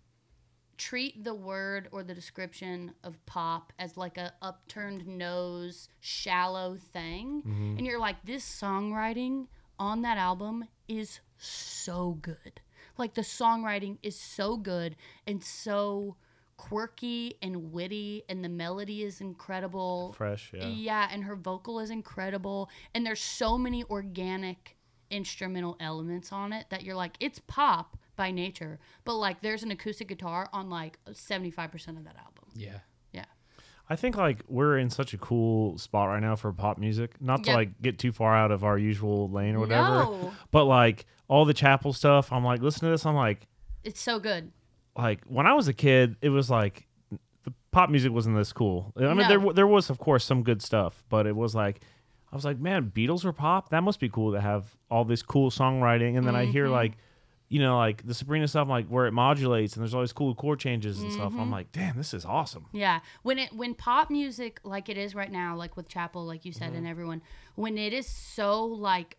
Speaker 4: treat the word or the description of pop as like a upturned nose, shallow thing,
Speaker 3: Mm-hmm.
Speaker 4: and you're like, this songwriting on that album is so good. Like, the songwriting is so good and so quirky and witty, and the melody is incredible.
Speaker 3: Fresh, yeah.
Speaker 4: Yeah, and her vocal is incredible. And there's so many organic instrumental elements on it that you're like, it's pop by nature, but like there's an acoustic guitar on like seventy-five percent of that album.
Speaker 2: Yeah.
Speaker 4: Yeah.
Speaker 3: I think like we're in such a cool spot right now for pop music. Not to
Speaker 4: Yep.
Speaker 3: like get too far out of our usual lane or whatever.
Speaker 4: No.
Speaker 3: But like all the Chapel stuff, I'm like, listen to this, I'm like,
Speaker 4: It's so good.
Speaker 3: like when I was a kid, it was like the pop music wasn't this cool. I mean,
Speaker 4: No.
Speaker 3: there there was of course some good stuff, but it was like I was like, man, Beatles were pop. That must be cool to have all this cool songwriting. And then I
Speaker 4: Mm-hmm.
Speaker 3: hear like, you know, like the Sabrina stuff, like where it modulates and there's all these cool chord changes and stuff.
Speaker 4: Mm-hmm.
Speaker 3: I'm like, damn, this is awesome.
Speaker 4: Yeah. When it when pop music like it is right now, like with Chapel, like you said,
Speaker 3: Mm-hmm.
Speaker 4: and everyone, when it is so like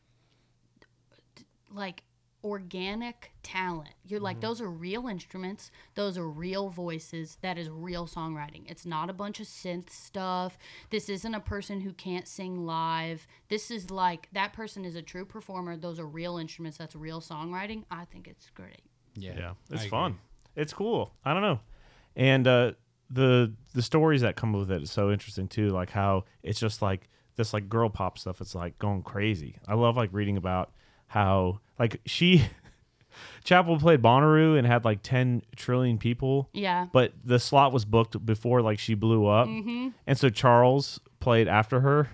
Speaker 4: like organic talent, you're
Speaker 3: Mm-hmm.
Speaker 4: like, those are real instruments, those are real voices, that is real songwriting. It's not a bunch of synth stuff. This isn't a person who can't sing live. This is like, that person is a true performer. Those are real instruments. That's real songwriting. I think it's great.
Speaker 2: Yeah.
Speaker 3: Yeah,
Speaker 2: I
Speaker 3: it's
Speaker 2: agree.
Speaker 3: fun. It's cool. I don't know, and uh, the the stories that come with it is so interesting too. Like how it's just like this like girl pop stuff. It's like going crazy. I love like reading about how like she Chapel played Bonnaroo and had like ten trillion people.
Speaker 4: Yeah.
Speaker 3: But the slot was booked before like she blew up, and so Charles played after her.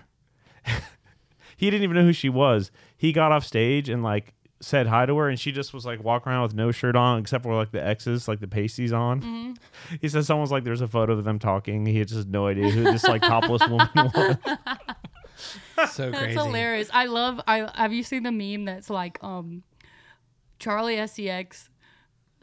Speaker 3: He didn't even know who she was. He got off stage and like said hi to her, and she just was like walking around with no shirt on except for like the X's, like the pasties on. He said someone was like, there's a photo of them talking. He had just no idea who this like topless woman was.
Speaker 2: So
Speaker 4: That's
Speaker 2: crazy.
Speaker 4: hilarious. I love. I have you seen the meme that's like, um, Charlie S C X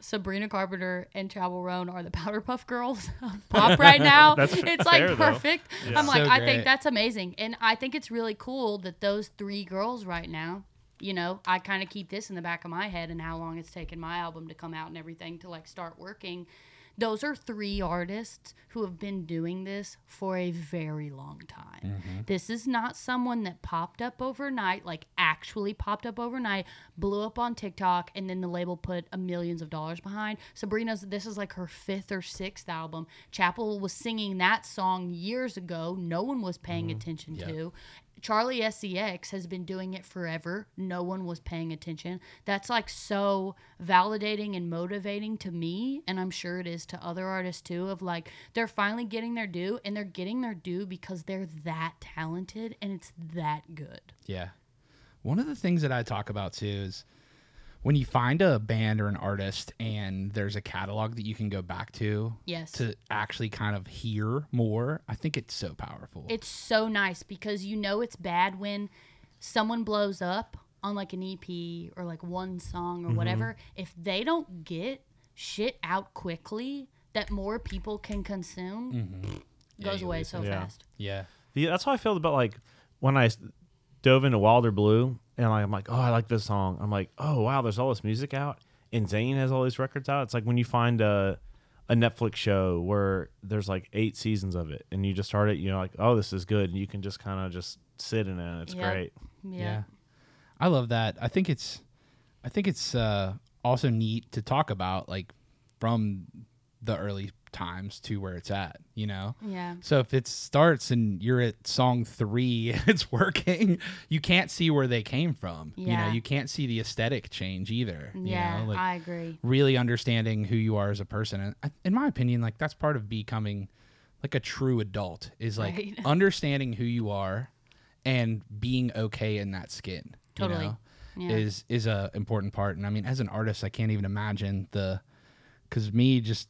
Speaker 4: Sabrina Carpenter and Chapel Roan are the Powder Puff Girls of pop right now.
Speaker 3: That's
Speaker 4: it's
Speaker 3: fair,
Speaker 4: like
Speaker 3: though.
Speaker 4: perfect.
Speaker 3: Yeah.
Speaker 4: I'm like,
Speaker 2: So
Speaker 4: I
Speaker 2: great.
Speaker 4: think that's amazing. And I think it's really cool that those three girls right now, you know, I kind of keep this in the back of my head and how long it's taken my album to come out and everything to like start working. Those are three artists who have been doing this for a very long time.
Speaker 2: Mm-hmm.
Speaker 4: This is not someone that popped up overnight, like actually popped up overnight, blew up on TikTok, and then the label put a millions of dollars behind. Sabrina's, this is like her fifth or sixth album. Chapel was singing that song years ago. No one was paying attention
Speaker 2: Yep.
Speaker 4: to. Charlie S C X has been doing it forever. No one was paying attention. That's like so validating and motivating to me, and I'm sure it is to other artists too, of like they're finally getting their due, and they're getting their due because they're that talented and it's that good.
Speaker 2: Yeah. One of the things that I talk about too is when you find a band or an artist and there's a catalog that you can go back to
Speaker 4: Yes.
Speaker 2: to actually kind of hear more, I think it's so powerful.
Speaker 4: It's so nice because you know it's bad when someone blows up on like an E P or like one song or
Speaker 2: Mm-hmm.
Speaker 4: whatever. If they don't get shit out quickly that more people can consume,
Speaker 2: Mm-hmm. Yeah,
Speaker 4: goes
Speaker 2: you
Speaker 4: away
Speaker 2: lose
Speaker 4: so
Speaker 3: it. Yeah.
Speaker 4: fast.
Speaker 2: yeah.
Speaker 3: The, that's how I felt about like when I s- dove into Wilder Blue, and like, I'm like, oh, I like this song. I'm like, oh wow, there's all this music out, and Zayn has all these records out. It's like when you find a a Netflix show where there's like eight seasons of it, and you just start it, you know, like, oh, this is good, and you can just kind of just sit in it. And it's
Speaker 4: Yep.
Speaker 3: great.
Speaker 4: Yeah.
Speaker 2: Yeah. I love that. I think it's I think it's uh, also neat to talk about like from the early times to where it's at, you know?
Speaker 4: Yeah.
Speaker 2: So if it starts and you're at song three and it's working, you can't see where they came from. You know,
Speaker 4: Yeah.
Speaker 2: you can't see the aesthetic change either. you
Speaker 4: Yeah,
Speaker 2: know? Like
Speaker 4: I agree.
Speaker 2: really understanding who you are as a person. And I- in my opinion, like that's part of becoming like a true adult is like
Speaker 4: Right.
Speaker 2: understanding who you are and being okay in that skin.
Speaker 4: Totally.
Speaker 2: You know,
Speaker 4: Yeah.
Speaker 2: is is a important part. And I mean, as an artist, I can't even imagine the because me just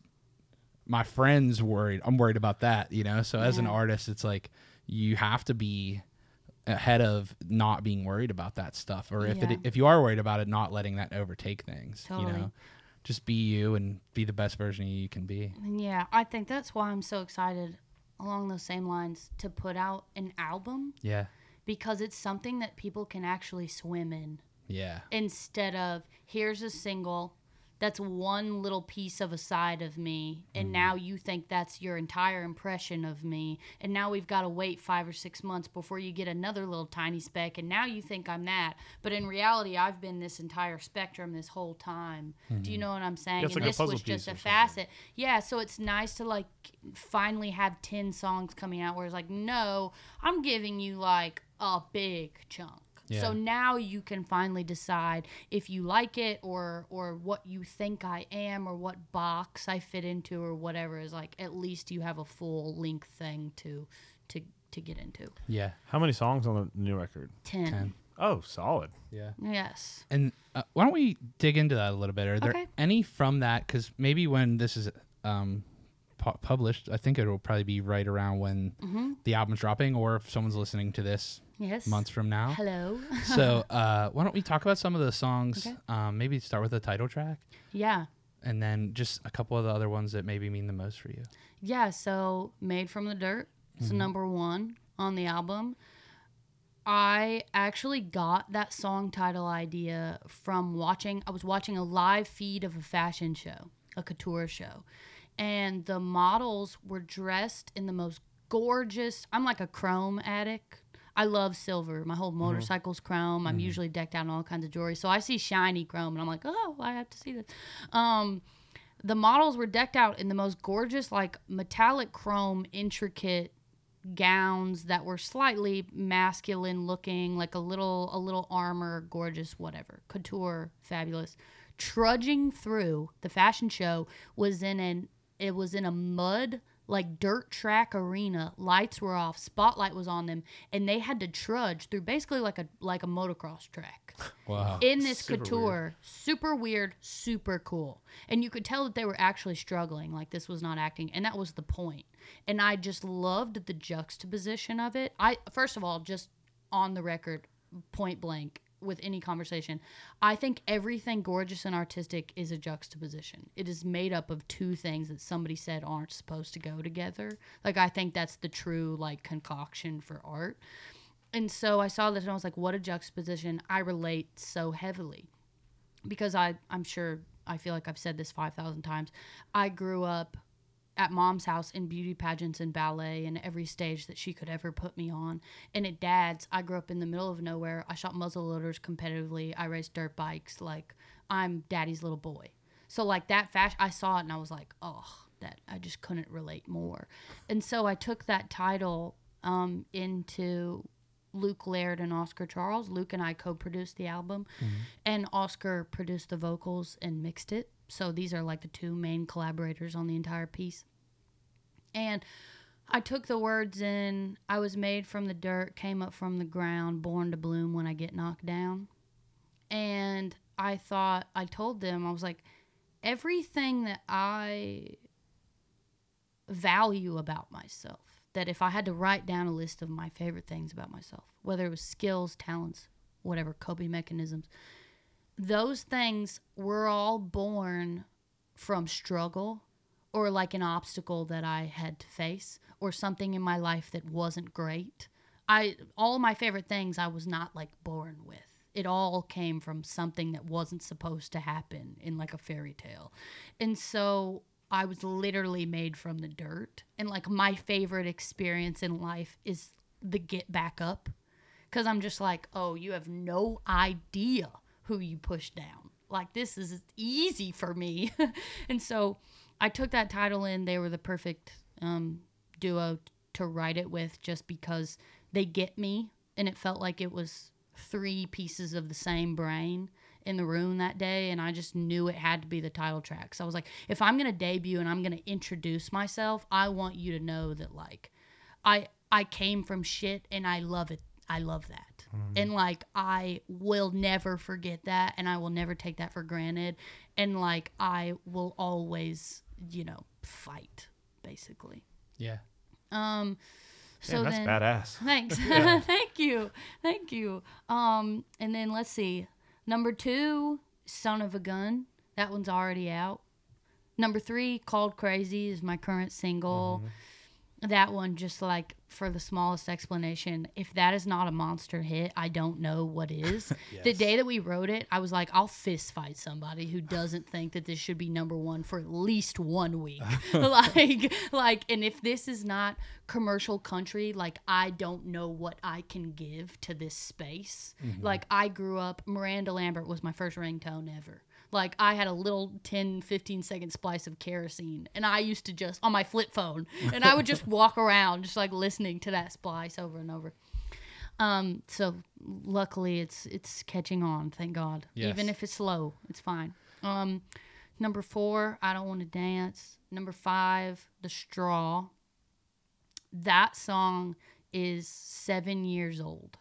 Speaker 2: my friends worried. I'm worried about that. You know, so as an
Speaker 4: Yeah.
Speaker 2: artist, it's like you have to be ahead of not being worried about that stuff, or if
Speaker 4: Yeah.
Speaker 2: it, if you are worried about it, not letting that overtake things.
Speaker 4: Totally.
Speaker 2: You know, just be you and be the best version of you you can be.
Speaker 4: And yeah, I think that's why I'm so excited along those same lines to put out an album
Speaker 2: Yeah,
Speaker 4: because it's something that people can actually swim in
Speaker 2: yeah,
Speaker 4: instead of here's a single that's one little piece of a side of me and now you think that's your entire impression of me and now we've got to wait five or six months before you get another little tiny speck and now you think I'm that, but in reality I've been this entire spectrum this whole time. Do you know what I'm saying?
Speaker 3: Yeah, it's
Speaker 4: And
Speaker 3: like a
Speaker 4: this
Speaker 3: puzzle
Speaker 4: was just
Speaker 3: piece
Speaker 4: a
Speaker 3: or something.
Speaker 4: facet. Yeah, so it's nice to like finally have ten songs coming out where it's like, no, I'm giving you like a big chunk. So
Speaker 2: Yeah.
Speaker 4: now you can finally decide if you like it or or what you think I am or what box I fit into or whatever is like at least you have a full length thing to to to get into.
Speaker 2: yeah,
Speaker 3: How many songs on the new record?
Speaker 4: ten.
Speaker 2: Ten.
Speaker 3: Oh, solid.
Speaker 2: yeah.
Speaker 4: Yes.
Speaker 2: And uh, why don't we dig into that a little bit? Are there
Speaker 4: Okay.
Speaker 2: any from that? Because maybe when this is um, pu- published, I think it will probably be right around when
Speaker 4: Mm-hmm.
Speaker 2: the album's dropping, or if someone's listening to this
Speaker 4: Yes.
Speaker 2: months from now.
Speaker 4: Hello.
Speaker 2: So uh, why don't we talk about some of the songs?
Speaker 4: Okay.
Speaker 2: Um, maybe start with the title track,
Speaker 4: Yeah.
Speaker 2: and then just a couple of the other ones that maybe mean the most for you.
Speaker 4: Yeah, so Made from the Dirt is
Speaker 2: Mm-hmm.
Speaker 4: number one on the album. I actually got that song title idea from watching, I was watching a live feed of a fashion show, a couture show. And the models were dressed in the most gorgeous, I'm like a chrome addict. I love silver. My whole motorcycle's chrome. I'm usually decked out in all kinds of jewelry. So I see shiny chrome and I'm like, oh, I have to see this. Um, the models were decked out in the most gorgeous, like metallic chrome, intricate gowns that were slightly masculine looking, like a little a little armor, gorgeous, whatever. Couture, fabulous. Trudging through the fashion show was in an it was in a mud like dirt track arena. Lights were off, spotlight was on them, and they had to trudge through basically like a like a motocross track
Speaker 2: Wow.
Speaker 4: in this
Speaker 3: Super
Speaker 4: couture. Super weird, super cool. And you could tell that they were actually struggling. Like this was not acting. And that was the point. And I just loved the juxtaposition of it. I first of all, just on the record, point blank, with any conversation. I think everything gorgeous and artistic is a juxtaposition. It is made up of two things that somebody said aren't supposed to go together. Like, I think that's the true, like, concoction for art. And so I saw this and I was like, what a juxtaposition. I relate so heavily because I, I'm sure, I feel like I've said this five thousand times. I grew up at mom's house in beauty pageants and ballet and every stage that she could ever put me on. And at dad's, I grew up in the middle of nowhere. I shot muzzle loaders competitively. I raced dirt bikes. Like, I'm daddy's little boy. So, like, that fashion, I saw it and I was like, oh, that I just couldn't relate more. And so I took that title um, into Luke Laird and Oscar Charles. Luke and I co-produced the album, mm-hmm. and Oscar produced the vocals and mixed it. So these are like the two main collaborators on the entire piece. And I took the words in, I was made from the dirt, came up from the ground, born to bloom when I get knocked down. And I thought, I told them, I was like, everything that I value about myself, that if I had to write down a list of my favorite things about myself, whether it was skills, talents, whatever, coping mechanisms, those things were all born from struggle or like an obstacle that I had to face or something in my life that wasn't great. I all my favorite things I was not like born with. It all came from something that wasn't supposed to happen in like a fairy tale. And so I was literally made from the dirt. And like my favorite experience in life is the get back up. Because I'm just like, oh, you have no idea who you push down. Like, this is easy for me. And so I took that title in. They were the perfect um, duo t- to write it with just because they get me. And it felt like it was three pieces of the same brain in the room that day. And I just knew it had to be the title track. So I was like, if I'm going to debut and I'm going to introduce myself, I want you to know that, like, I I came from shit and I love it. I love that. Mm-hmm. And, like, I will never forget that, and I will never take that for granted. And, like, I will always, you know, fight, basically.
Speaker 2: Yeah.
Speaker 4: Um, so
Speaker 3: Man, that's
Speaker 4: then,
Speaker 3: badass.
Speaker 4: Thanks. Thank you. Thank you. Um, and then let's see. Number two, Son of a Gun. That one's already out. Number three, Called Crazy, is my current single. Mm-hmm. That one, just like for the smallest explanation, if that is not a monster hit, I don't know what is. Yes. The day that we wrote it, I was like, I'll fist fight somebody who doesn't think that this should be number one for at least one week. like, like, and if this is not commercial country, like, I don't know what I can give to this space. Mm-hmm. Like, I grew up, Miranda Lambert was my first ringtone ever. Like, I had a little ten, fifteen second splice of kerosene, and I used to just, on my flip phone, and I would just walk around just, like, listening to that splice over and over. Um, so, luckily, it's it's catching on, thank God. Yes. Even if it's slow, it's fine. Um, number four, I Don't Want to Dance. Number five, The Straw. That song is seven years old.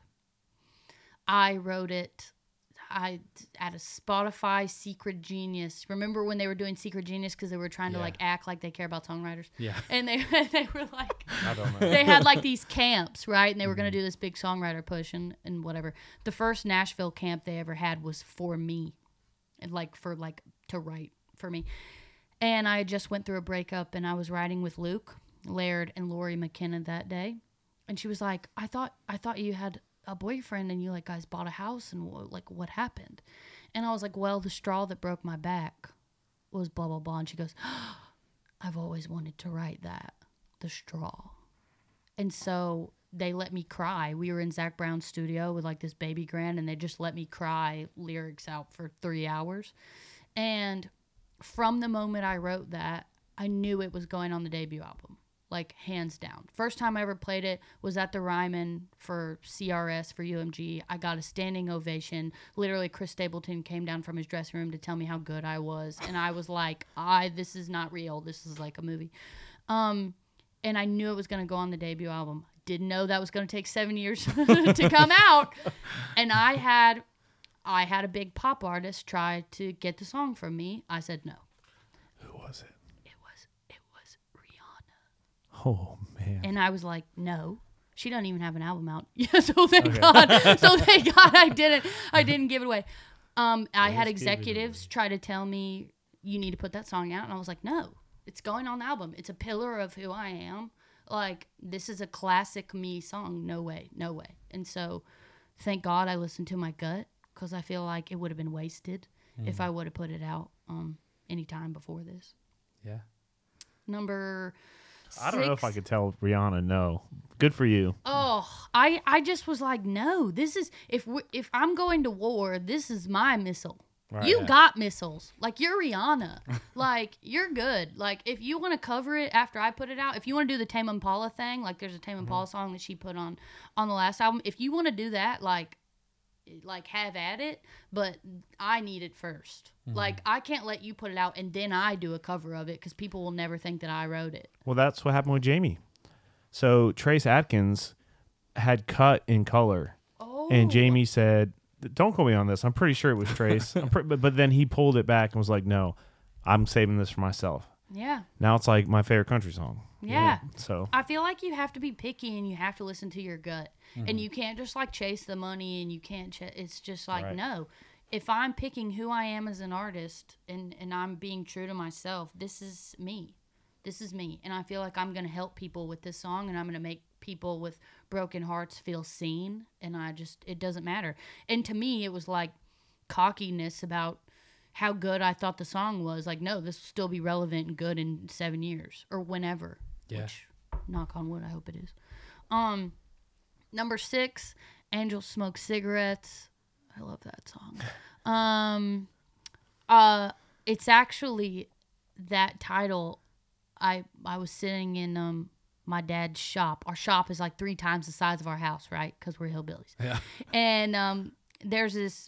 Speaker 4: I wrote it... I at a Spotify Secret Genius. Remember when they were doing Secret Genius because they were trying to yeah. like act like they care about songwriters?
Speaker 2: Yeah.
Speaker 4: And they they were like,
Speaker 3: I don't know.
Speaker 4: They had like these camps, right? And they were mm-hmm. gonna do this big songwriter push and, and whatever. The first Nashville camp they ever had was for me, and like for like to write for me. And I just went through a breakup, and I was writing with Luke Laird and Lori McKenna that day, and she was like, "I thought I thought you had a boyfriend and you like guys bought a house and like what happened?" And I was like, well, the straw that broke my back was blah blah blah. And she goes, oh, I've always wanted to write that, The Straw. And so they let me cry. We were in Zach Brown's studio with like this baby grand, and they just let me cry lyrics out for three hours. And from the moment I wrote that, I knew it was going on the debut album. Like, hands down. First time I ever played it was at the Ryman for C R S for U M G. I got a standing ovation. Literally, Chris Stapleton came down from his dressing room to tell me how good I was. And I was like, I, this is not real. This is like a movie. Um, and I knew it was going to go on the debut album. Didn't know that was going to take seven years to come out. And I had, I had a big pop artist try to get the song from me. I said no.
Speaker 3: Who was it?
Speaker 4: It was, it was Rihanna.
Speaker 3: Oh, man.
Speaker 4: And I was like, no. She doesn't even have an album out. Yeah, so thank God. So thank God I didn't. I didn't give it away. Um, I had executives try to tell me you need to put that song out, and I was like, no, it's going on the album. It's a pillar of who I am. Like, this is a classic me song. No way, no way. And so, thank God I listened to my gut, because I feel like it would have been wasted mm. if I would have put it out um any time before this.
Speaker 2: Yeah.
Speaker 4: Number.
Speaker 3: I don't know if I could tell Rihanna no. Good for you.
Speaker 4: Oh, I, I just was like, no, this is, if we, if I'm going to war, this is my missile. Right, you yeah. got missiles. Like, you're Rihanna. Like, you're good. Like, if you want to cover it after I put it out, if you want to do the Tame Impala thing, like there's a Tame Impala mm-hmm. song that she put on on the last album. If you want to do that, like, like have at it, but I need it first. Mm-hmm. Like, I can't let you put it out and then I do a cover of it, because people will never think that I wrote it.
Speaker 3: Well, that's what happened with Jamie. So Trace Atkins had cut in color, oh. and Jamie said, don't quote me on this, I'm pretty sure it was Trace. I'm pre- but, but then he pulled it back and was like, no, I'm saving this for myself.
Speaker 4: Yeah.
Speaker 3: Now it's like my favorite country song.
Speaker 4: Yeah.
Speaker 3: yeah. So
Speaker 4: I feel like you have to be picky and you have to listen to your gut. Mm-hmm. And you can't just like chase the money, and you can't ch- it's just like right. no. If I'm picking who I am as an artist, and, and I'm being true to myself, this is me. This is me. And I feel like I'm going to help people with this song, and I'm going to make people with broken hearts feel seen. And I just, it doesn't matter. And to me, it was like cockiness about how good I thought the song was. Like, no, this will still be relevant and good in seven years or whenever.
Speaker 2: Yeah.
Speaker 4: Which, knock on wood, I hope it is. Um, number six, Angels Smoke Cigarettes. I love that song. Um, uh, it's actually that title. I I was sitting in um my dad's shop. Our shop is like three times the size of our house, right? Because we're hillbillies.
Speaker 2: Yeah.
Speaker 4: And um, there's this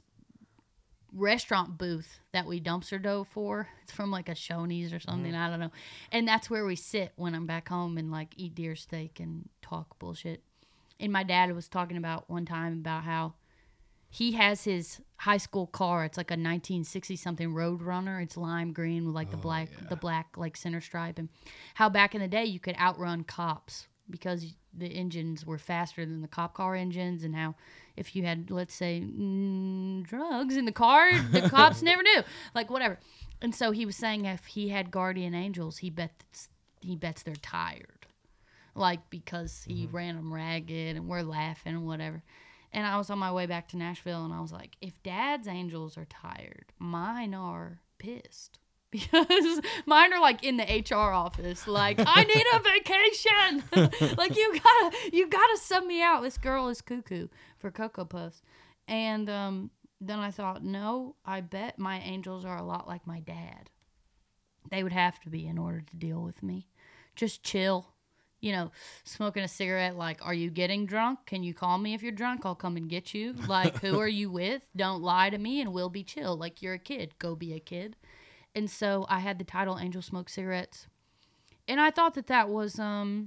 Speaker 4: restaurant booth that we dumpster dove for. It's from like a Shoney's or something. Mm. I don't know. And that's where we sit when I'm back home and like eat deer steak and talk bullshit. And my dad was talking about one time about how he has his high school car. It's like a nineteen sixty something Roadrunner. It's lime green with like the oh, black, yeah. the black like center stripe, and how back in the day you could outrun cops because the engines were faster than the cop car engines, and how if you had, let's say, mm, drugs in the car, the cops never knew, like whatever. And so he was saying if he had guardian angels, he bets he bets they're tired, like because he mm-hmm. ran them ragged, and we're laughing and whatever. And I was on my way back to Nashville, and I was like, if Dad's angels are tired, mine are pissed. Because mine are like in the H R office, like, I need a vacation. Like, you gotta, you gotta sub me out. This girl is cuckoo for Cocoa Puffs. And um, then I thought, no, I bet my angels are a lot like my dad. They would have to be in order to deal with me. Just chill. You know, smoking a cigarette, like, are you getting drunk? Can you call me if you're drunk? I'll come and get you. Like, who are you with? Don't lie to me and we'll be chill. Like, you're a kid. Go be a kid. And so I had the title Angel Smoke Cigarettes. And I thought that that was um,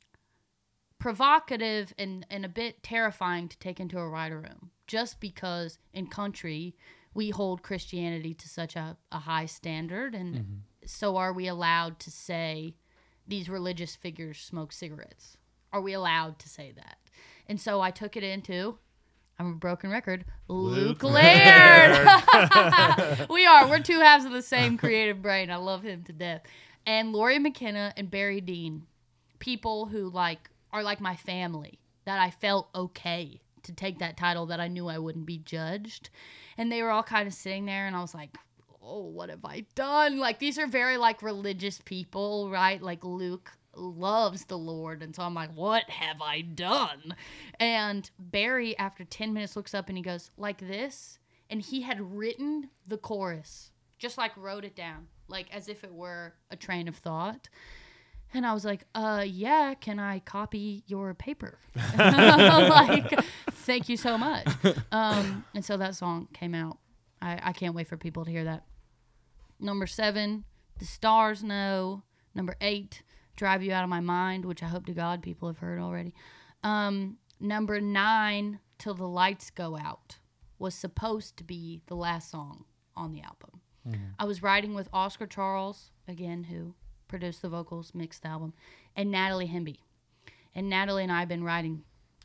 Speaker 4: provocative and, and a bit terrifying to take into a writer room. Just because in country, we hold Christianity to such a, a high standard. And mm-hmm. so are we allowed to say these religious figures smoke cigarettes? Are we allowed to say that? And so I took it into, I'm a broken record, Luke, Luke Laird. We are. We're two halves of the same creative brain. I love him to death. And Laurie McKenna and Barry Dean, people who like are like my family, that I felt okay to take that title, that I knew I wouldn't be judged. And they were all kind of sitting there, and I was like, oh, what have I done? Like, these are very, like, religious people, right? Like, Luke loves the Lord. And so I'm like, what have I done? And Barry, after ten minutes, looks up and he goes, like this? And he had written the chorus, just, like, wrote it down, like, as if it were a train of thought. And I was like, uh, yeah, can I copy your paper? Like, thank you so much. Um, and so that song came out. I, I can't wait for people to hear that. Number seven, The Stars Know. Number eight, Drive You Out of My Mind, which I hope to God people have heard already. Um, number nine, Till the Lights Go Out, was supposed to be the last song on the album. Mm-hmm. I was writing with Oscar Charles, again, who produced the vocals, mixed the album, and Natalie Hemby. And Natalie and I have been writing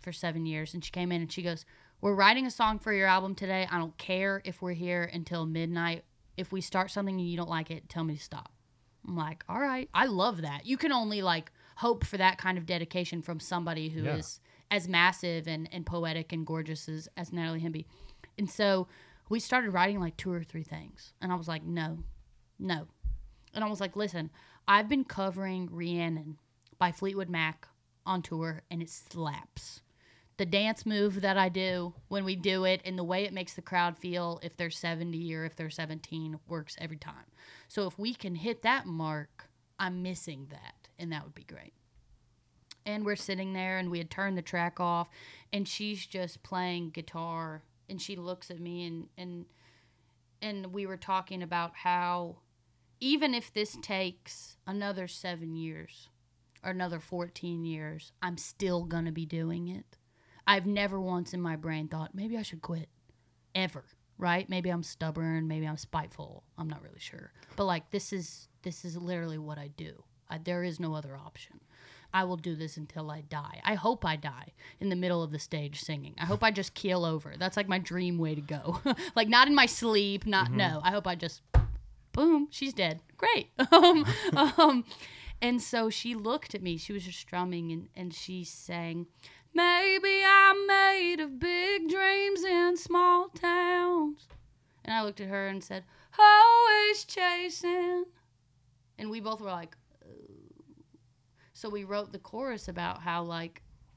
Speaker 4: for seven years. And she came in and she goes, we're writing a song for your album today. I don't care if we're here until midnight. If we start something and you don't like it, tell me to stop. I'm like, all right. I love that. You can only like hope for that kind of dedication from somebody who
Speaker 3: Yeah.
Speaker 4: is as massive and, and poetic and gorgeous as, as Natalie Hemby. And so we started writing like two or three things. And I was like, no, no. And I was like, listen, I've been covering Rhiannon by Fleetwood Mac on tour, and it slaps. The dance move that I do when we do it and the way it makes the crowd feel if they're seventy or if they're seventeen works every time. So if we can hit that mark, I'm missing that, and that would be great. And we're sitting there, and we had turned the track off, and she's just playing guitar, and she looks at me, and and and we were talking about how even if this takes another seven years or another fourteen years, I'm still going to be doing it. I've never once in my brain thought, maybe I should quit. Ever. Right? Maybe I'm stubborn. Maybe I'm spiteful. I'm not really sure. But, like, this is this is literally what I do. I, there is no other option. I will do this until I die. I hope I die in the middle of the stage singing. I hope I just keel over. That's, like, my dream way to go. Like, not in my sleep. Not, mm-hmm. No. I hope I just, boom, she's dead. Great. um, um, and so she looked at me. She was just strumming, and, and she sang, maybe I'm made of big dreams in small towns. And I looked at her and said, always chasing. And we both were like, oh. So we wrote the chorus about how, like,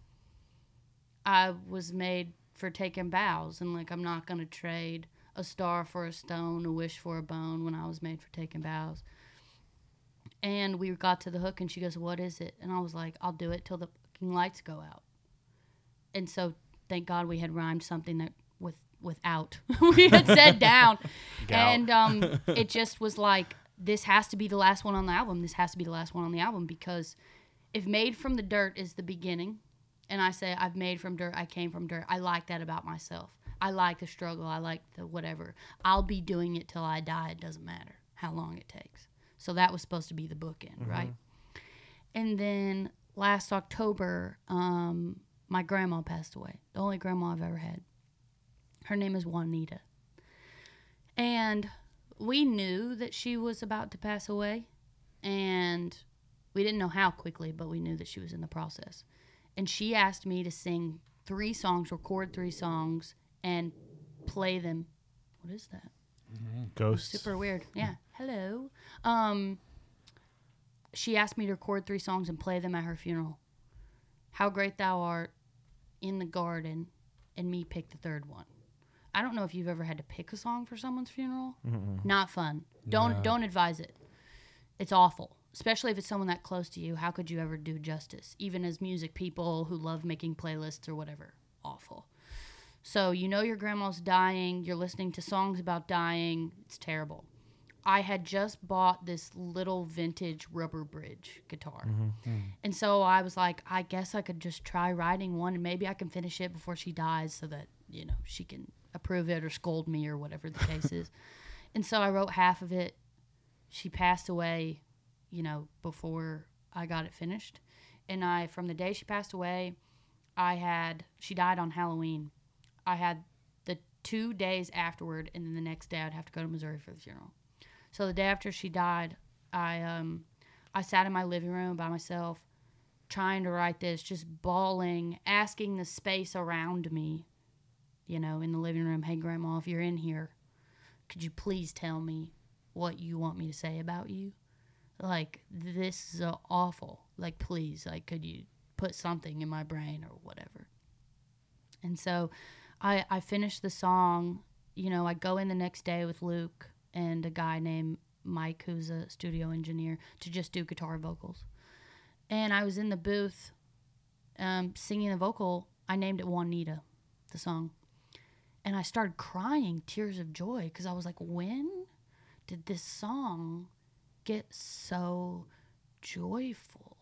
Speaker 4: I was made for taking bows. And, like, I'm not going to trade a star for a stone, a wish for a bone when I was made for taking bows. And we got to the hook, and she goes, what is it? And I was like, I'll do it till the fucking lights go out. And so, thank God we had rhymed something that with without we had said down, and um, it just was like, this has to be the last one on the album. This has to be the last one on the album because if "Made from the Dirt" is the beginning, and I say I've made from dirt, I came from dirt. I like that about myself. I like the struggle. I like the whatever. I'll be doing it till I die. It doesn't matter how long it takes. So that was supposed to be the bookend, mm-hmm. right? And then last October. Um, My grandma passed away. The only grandma I've ever had. Her name is Juanita. And we knew that she was about to pass away. And we didn't know how quickly, but we knew that she was in the process. And she asked me to sing three songs, record three songs, and play them. What is that?
Speaker 3: Mm-hmm. Ghosts.
Speaker 4: Super weird. Yeah. Hello. Um, she asked me to record three songs and play them at her funeral. How Great Thou Art, In the Garden, and me pick the third one. I don't know if you've ever had to pick a song for someone's funeral. Mm-mm. Not fun. Don't no. don't advise it. It's awful, especially if it's someone that close to you. How could you ever do justice? Even as music people who love making playlists or whatever. Awful. So you know your grandma's dying. You're listening to songs about dying. It's terrible. I had just bought this little vintage rubber bridge guitar. Mm-hmm. And so I was like, I guess I could just try writing one and maybe I can finish it before she dies so that, you know, she can approve it or scold me or whatever the case is. And so I wrote half of it. She passed away, you know, before I got it finished. And I, from the day she passed away, I had, she died on Halloween. I had the two days afterward, and then the next day I'd have to go to Missouri for the funeral. So the day after she died, I um, I sat in my living room by myself, trying to write this, just bawling, asking the space around me, you know, in the living room, hey, Grandma, if you're in here, could you please tell me what you want me to say about you? Like, this is uh, awful. Like, please, like, could you put something in my brain or whatever? And so I, I finished the song. You know, I go in the next day with Luke and a guy named Mike, who's a studio engineer, to just do guitar vocals. And I was in the booth um, singing the vocal. I named it Juanita, the song. And I started crying tears of joy because I was like, when did this song get so joyful?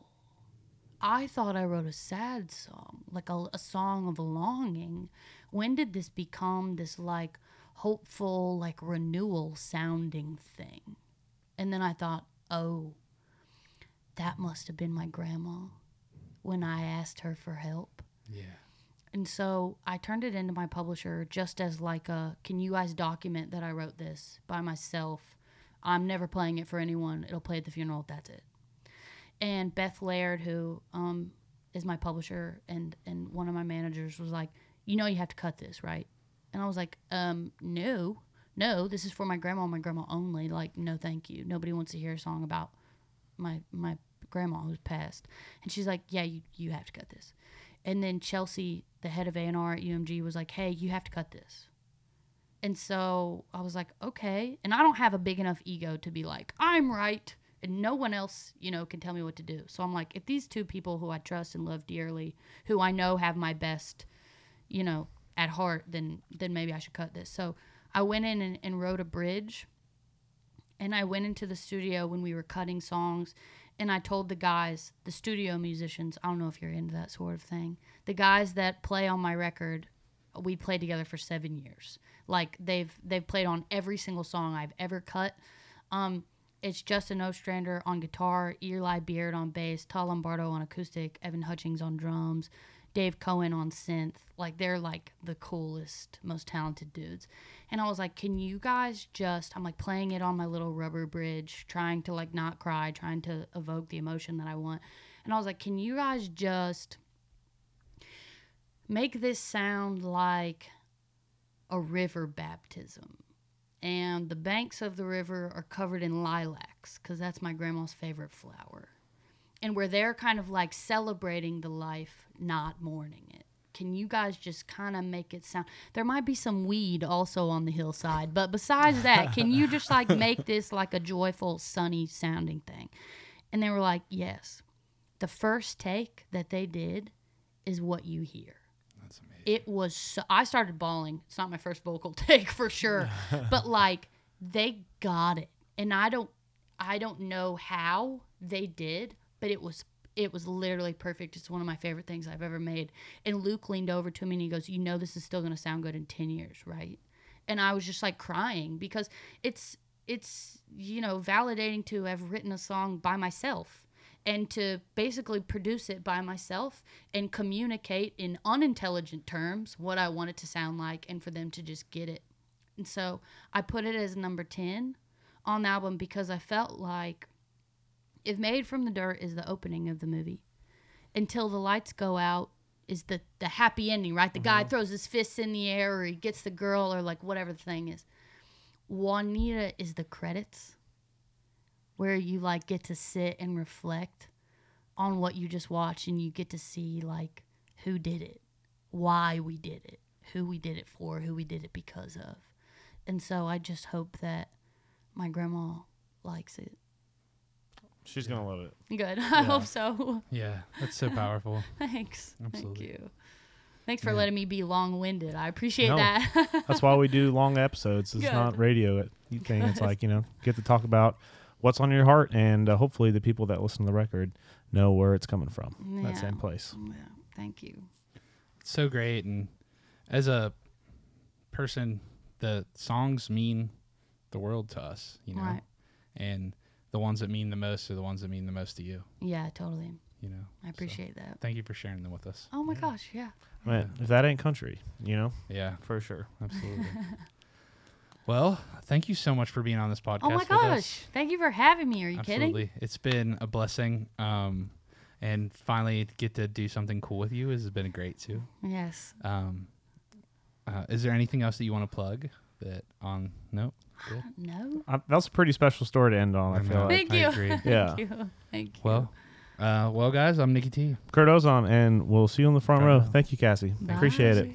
Speaker 4: I thought I wrote a sad song, like a, a song of longing. When did this become this, like, hopeful, like, renewal sounding thing? And then I thought, oh, that must have been my grandma when I asked her for help.
Speaker 2: Yeah.
Speaker 4: And so I turned it into my publisher just as like a, can you guys document that I wrote this by myself? I'm never playing it for anyone. It'll play at the funeral. That's it. And Beth Laird, who um, is my publisher and, and one of my managers, was like, you know you have to cut this, right? And I was like, um, no, no, this is for my grandma and my grandma only. Like, no, thank you. Nobody wants to hear a song about my my grandma who's passed. And she's like, yeah, you, you have to cut this. And then Chelsea, the head of A and R at U M G, was like, hey, you have to cut this. And so I was like, okay. And I don't have a big enough ego to be like, I'm right. And no one else, you know, can tell me what to do. So I'm like, if these two people who I trust and love dearly, who I know have my best, you know, at heart, then then maybe I should cut this. So I went in and, and wrote a bridge. And I went into the studio when we were cutting songs. And I told the guys, the studio musicians, I don't know if you're into that sort of thing, the guys that play on my record, we played together for seven years. Like, they've they've played on every single song I've ever cut. Um, it's Justin Ostrander on guitar, Eli Beard on bass, Tal Lombardo on acoustic, Evan Hutchings on drums, Dave Cohen on synth. Like, they're, like, the coolest, most talented dudes. And I was like, can you guys just, I'm, like, playing it on my little rubber bridge, trying to, like, not cry, trying to evoke the emotion that I want. And I was like, can you guys just make this sound like a river baptism? And the banks of the river are covered in lilacs, because that's my grandma's favorite flower. And where they're kind of like celebrating the life, not mourning it. Can you guys just kind of make it sound... There might be some weed also on the hillside, but besides that, can you just like make this like a joyful, sunny sounding thing? And they were like, yes. The first take that they did is what you hear.
Speaker 2: That's amazing.
Speaker 4: It was... So, I started bawling. It's not my first vocal take for sure. But like, they got it. And I don't, I don't know how they did, but it was it was literally perfect. It's one of my favorite things I've ever made. And Luke leaned over to me and he goes, you know this is still going to sound good in ten years, right? And I was just like crying because it's, it's you know, validating to have written a song by myself and to basically produce it by myself and communicate in unintelligent terms what I want it to sound like and for them to just get it. And so I put it as number ten on the album because I felt like If Made from the Dirt is the opening of the movie. Until the Lights Go Out is the, the happy ending, right? The mm-hmm. guy throws his fists in the air or he gets the girl or like whatever the thing is. Juanita is the credits where you like get to sit and reflect on what you just watched and you get to see like who did it, why we did it, who we did it for, who we did it because of. And so I just hope that my grandma likes it.
Speaker 3: She's going to love it.
Speaker 4: Good. I hope so.
Speaker 2: Yeah, that's so powerful.
Speaker 4: Thanks.
Speaker 2: Absolutely.
Speaker 4: Thank you. Thanks for
Speaker 2: Yeah.
Speaker 4: letting me be long-winded. I appreciate
Speaker 3: No.
Speaker 4: that.
Speaker 3: That's why we do long episodes. It's
Speaker 4: Good.
Speaker 3: not radio thing. It's like, you know, get to talk about what's on your heart, and uh, hopefully the people that listen to the record know where it's coming from.
Speaker 4: Yeah.
Speaker 3: That same place.
Speaker 4: Yeah. Thank you.
Speaker 2: It's so great. And as a person, the songs mean the world to us, you know?
Speaker 4: Right.
Speaker 2: And the ones that mean the most are the ones that mean the most to you,
Speaker 4: Yeah, totally.
Speaker 2: you know?
Speaker 4: I appreciate that.
Speaker 2: Thank you for sharing them with us.
Speaker 4: Oh my gosh, yeah.
Speaker 3: Man, if that ain't country, you know,
Speaker 2: Yeah,
Speaker 3: for sure.
Speaker 2: absolutely. Well, thank you so much for being on this podcast
Speaker 4: Oh my
Speaker 2: with
Speaker 4: gosh.
Speaker 2: us.
Speaker 4: Thank you for having me. Are you
Speaker 2: Absolutely.
Speaker 4: kidding?
Speaker 2: It's been a blessing. Um, and finally get to do something cool with you has been great too.
Speaker 4: Yes.
Speaker 2: Um, uh, is there anything else that you want to plug that on? No? Good.
Speaker 4: No.
Speaker 3: I, that was a pretty special story to end on, I,
Speaker 2: I
Speaker 3: feel
Speaker 2: know.
Speaker 3: like.
Speaker 4: Thank
Speaker 2: I
Speaker 4: you.
Speaker 2: agree.
Speaker 3: Yeah.
Speaker 4: Thank you. Thank you.
Speaker 2: Well, uh, well, guys, I'm Nikki T.
Speaker 3: Kurt Ozon, and we'll see you on the front
Speaker 2: Front
Speaker 3: row.
Speaker 2: row.
Speaker 3: Thank you, Cassie.
Speaker 4: Bye.
Speaker 3: Appreciate it.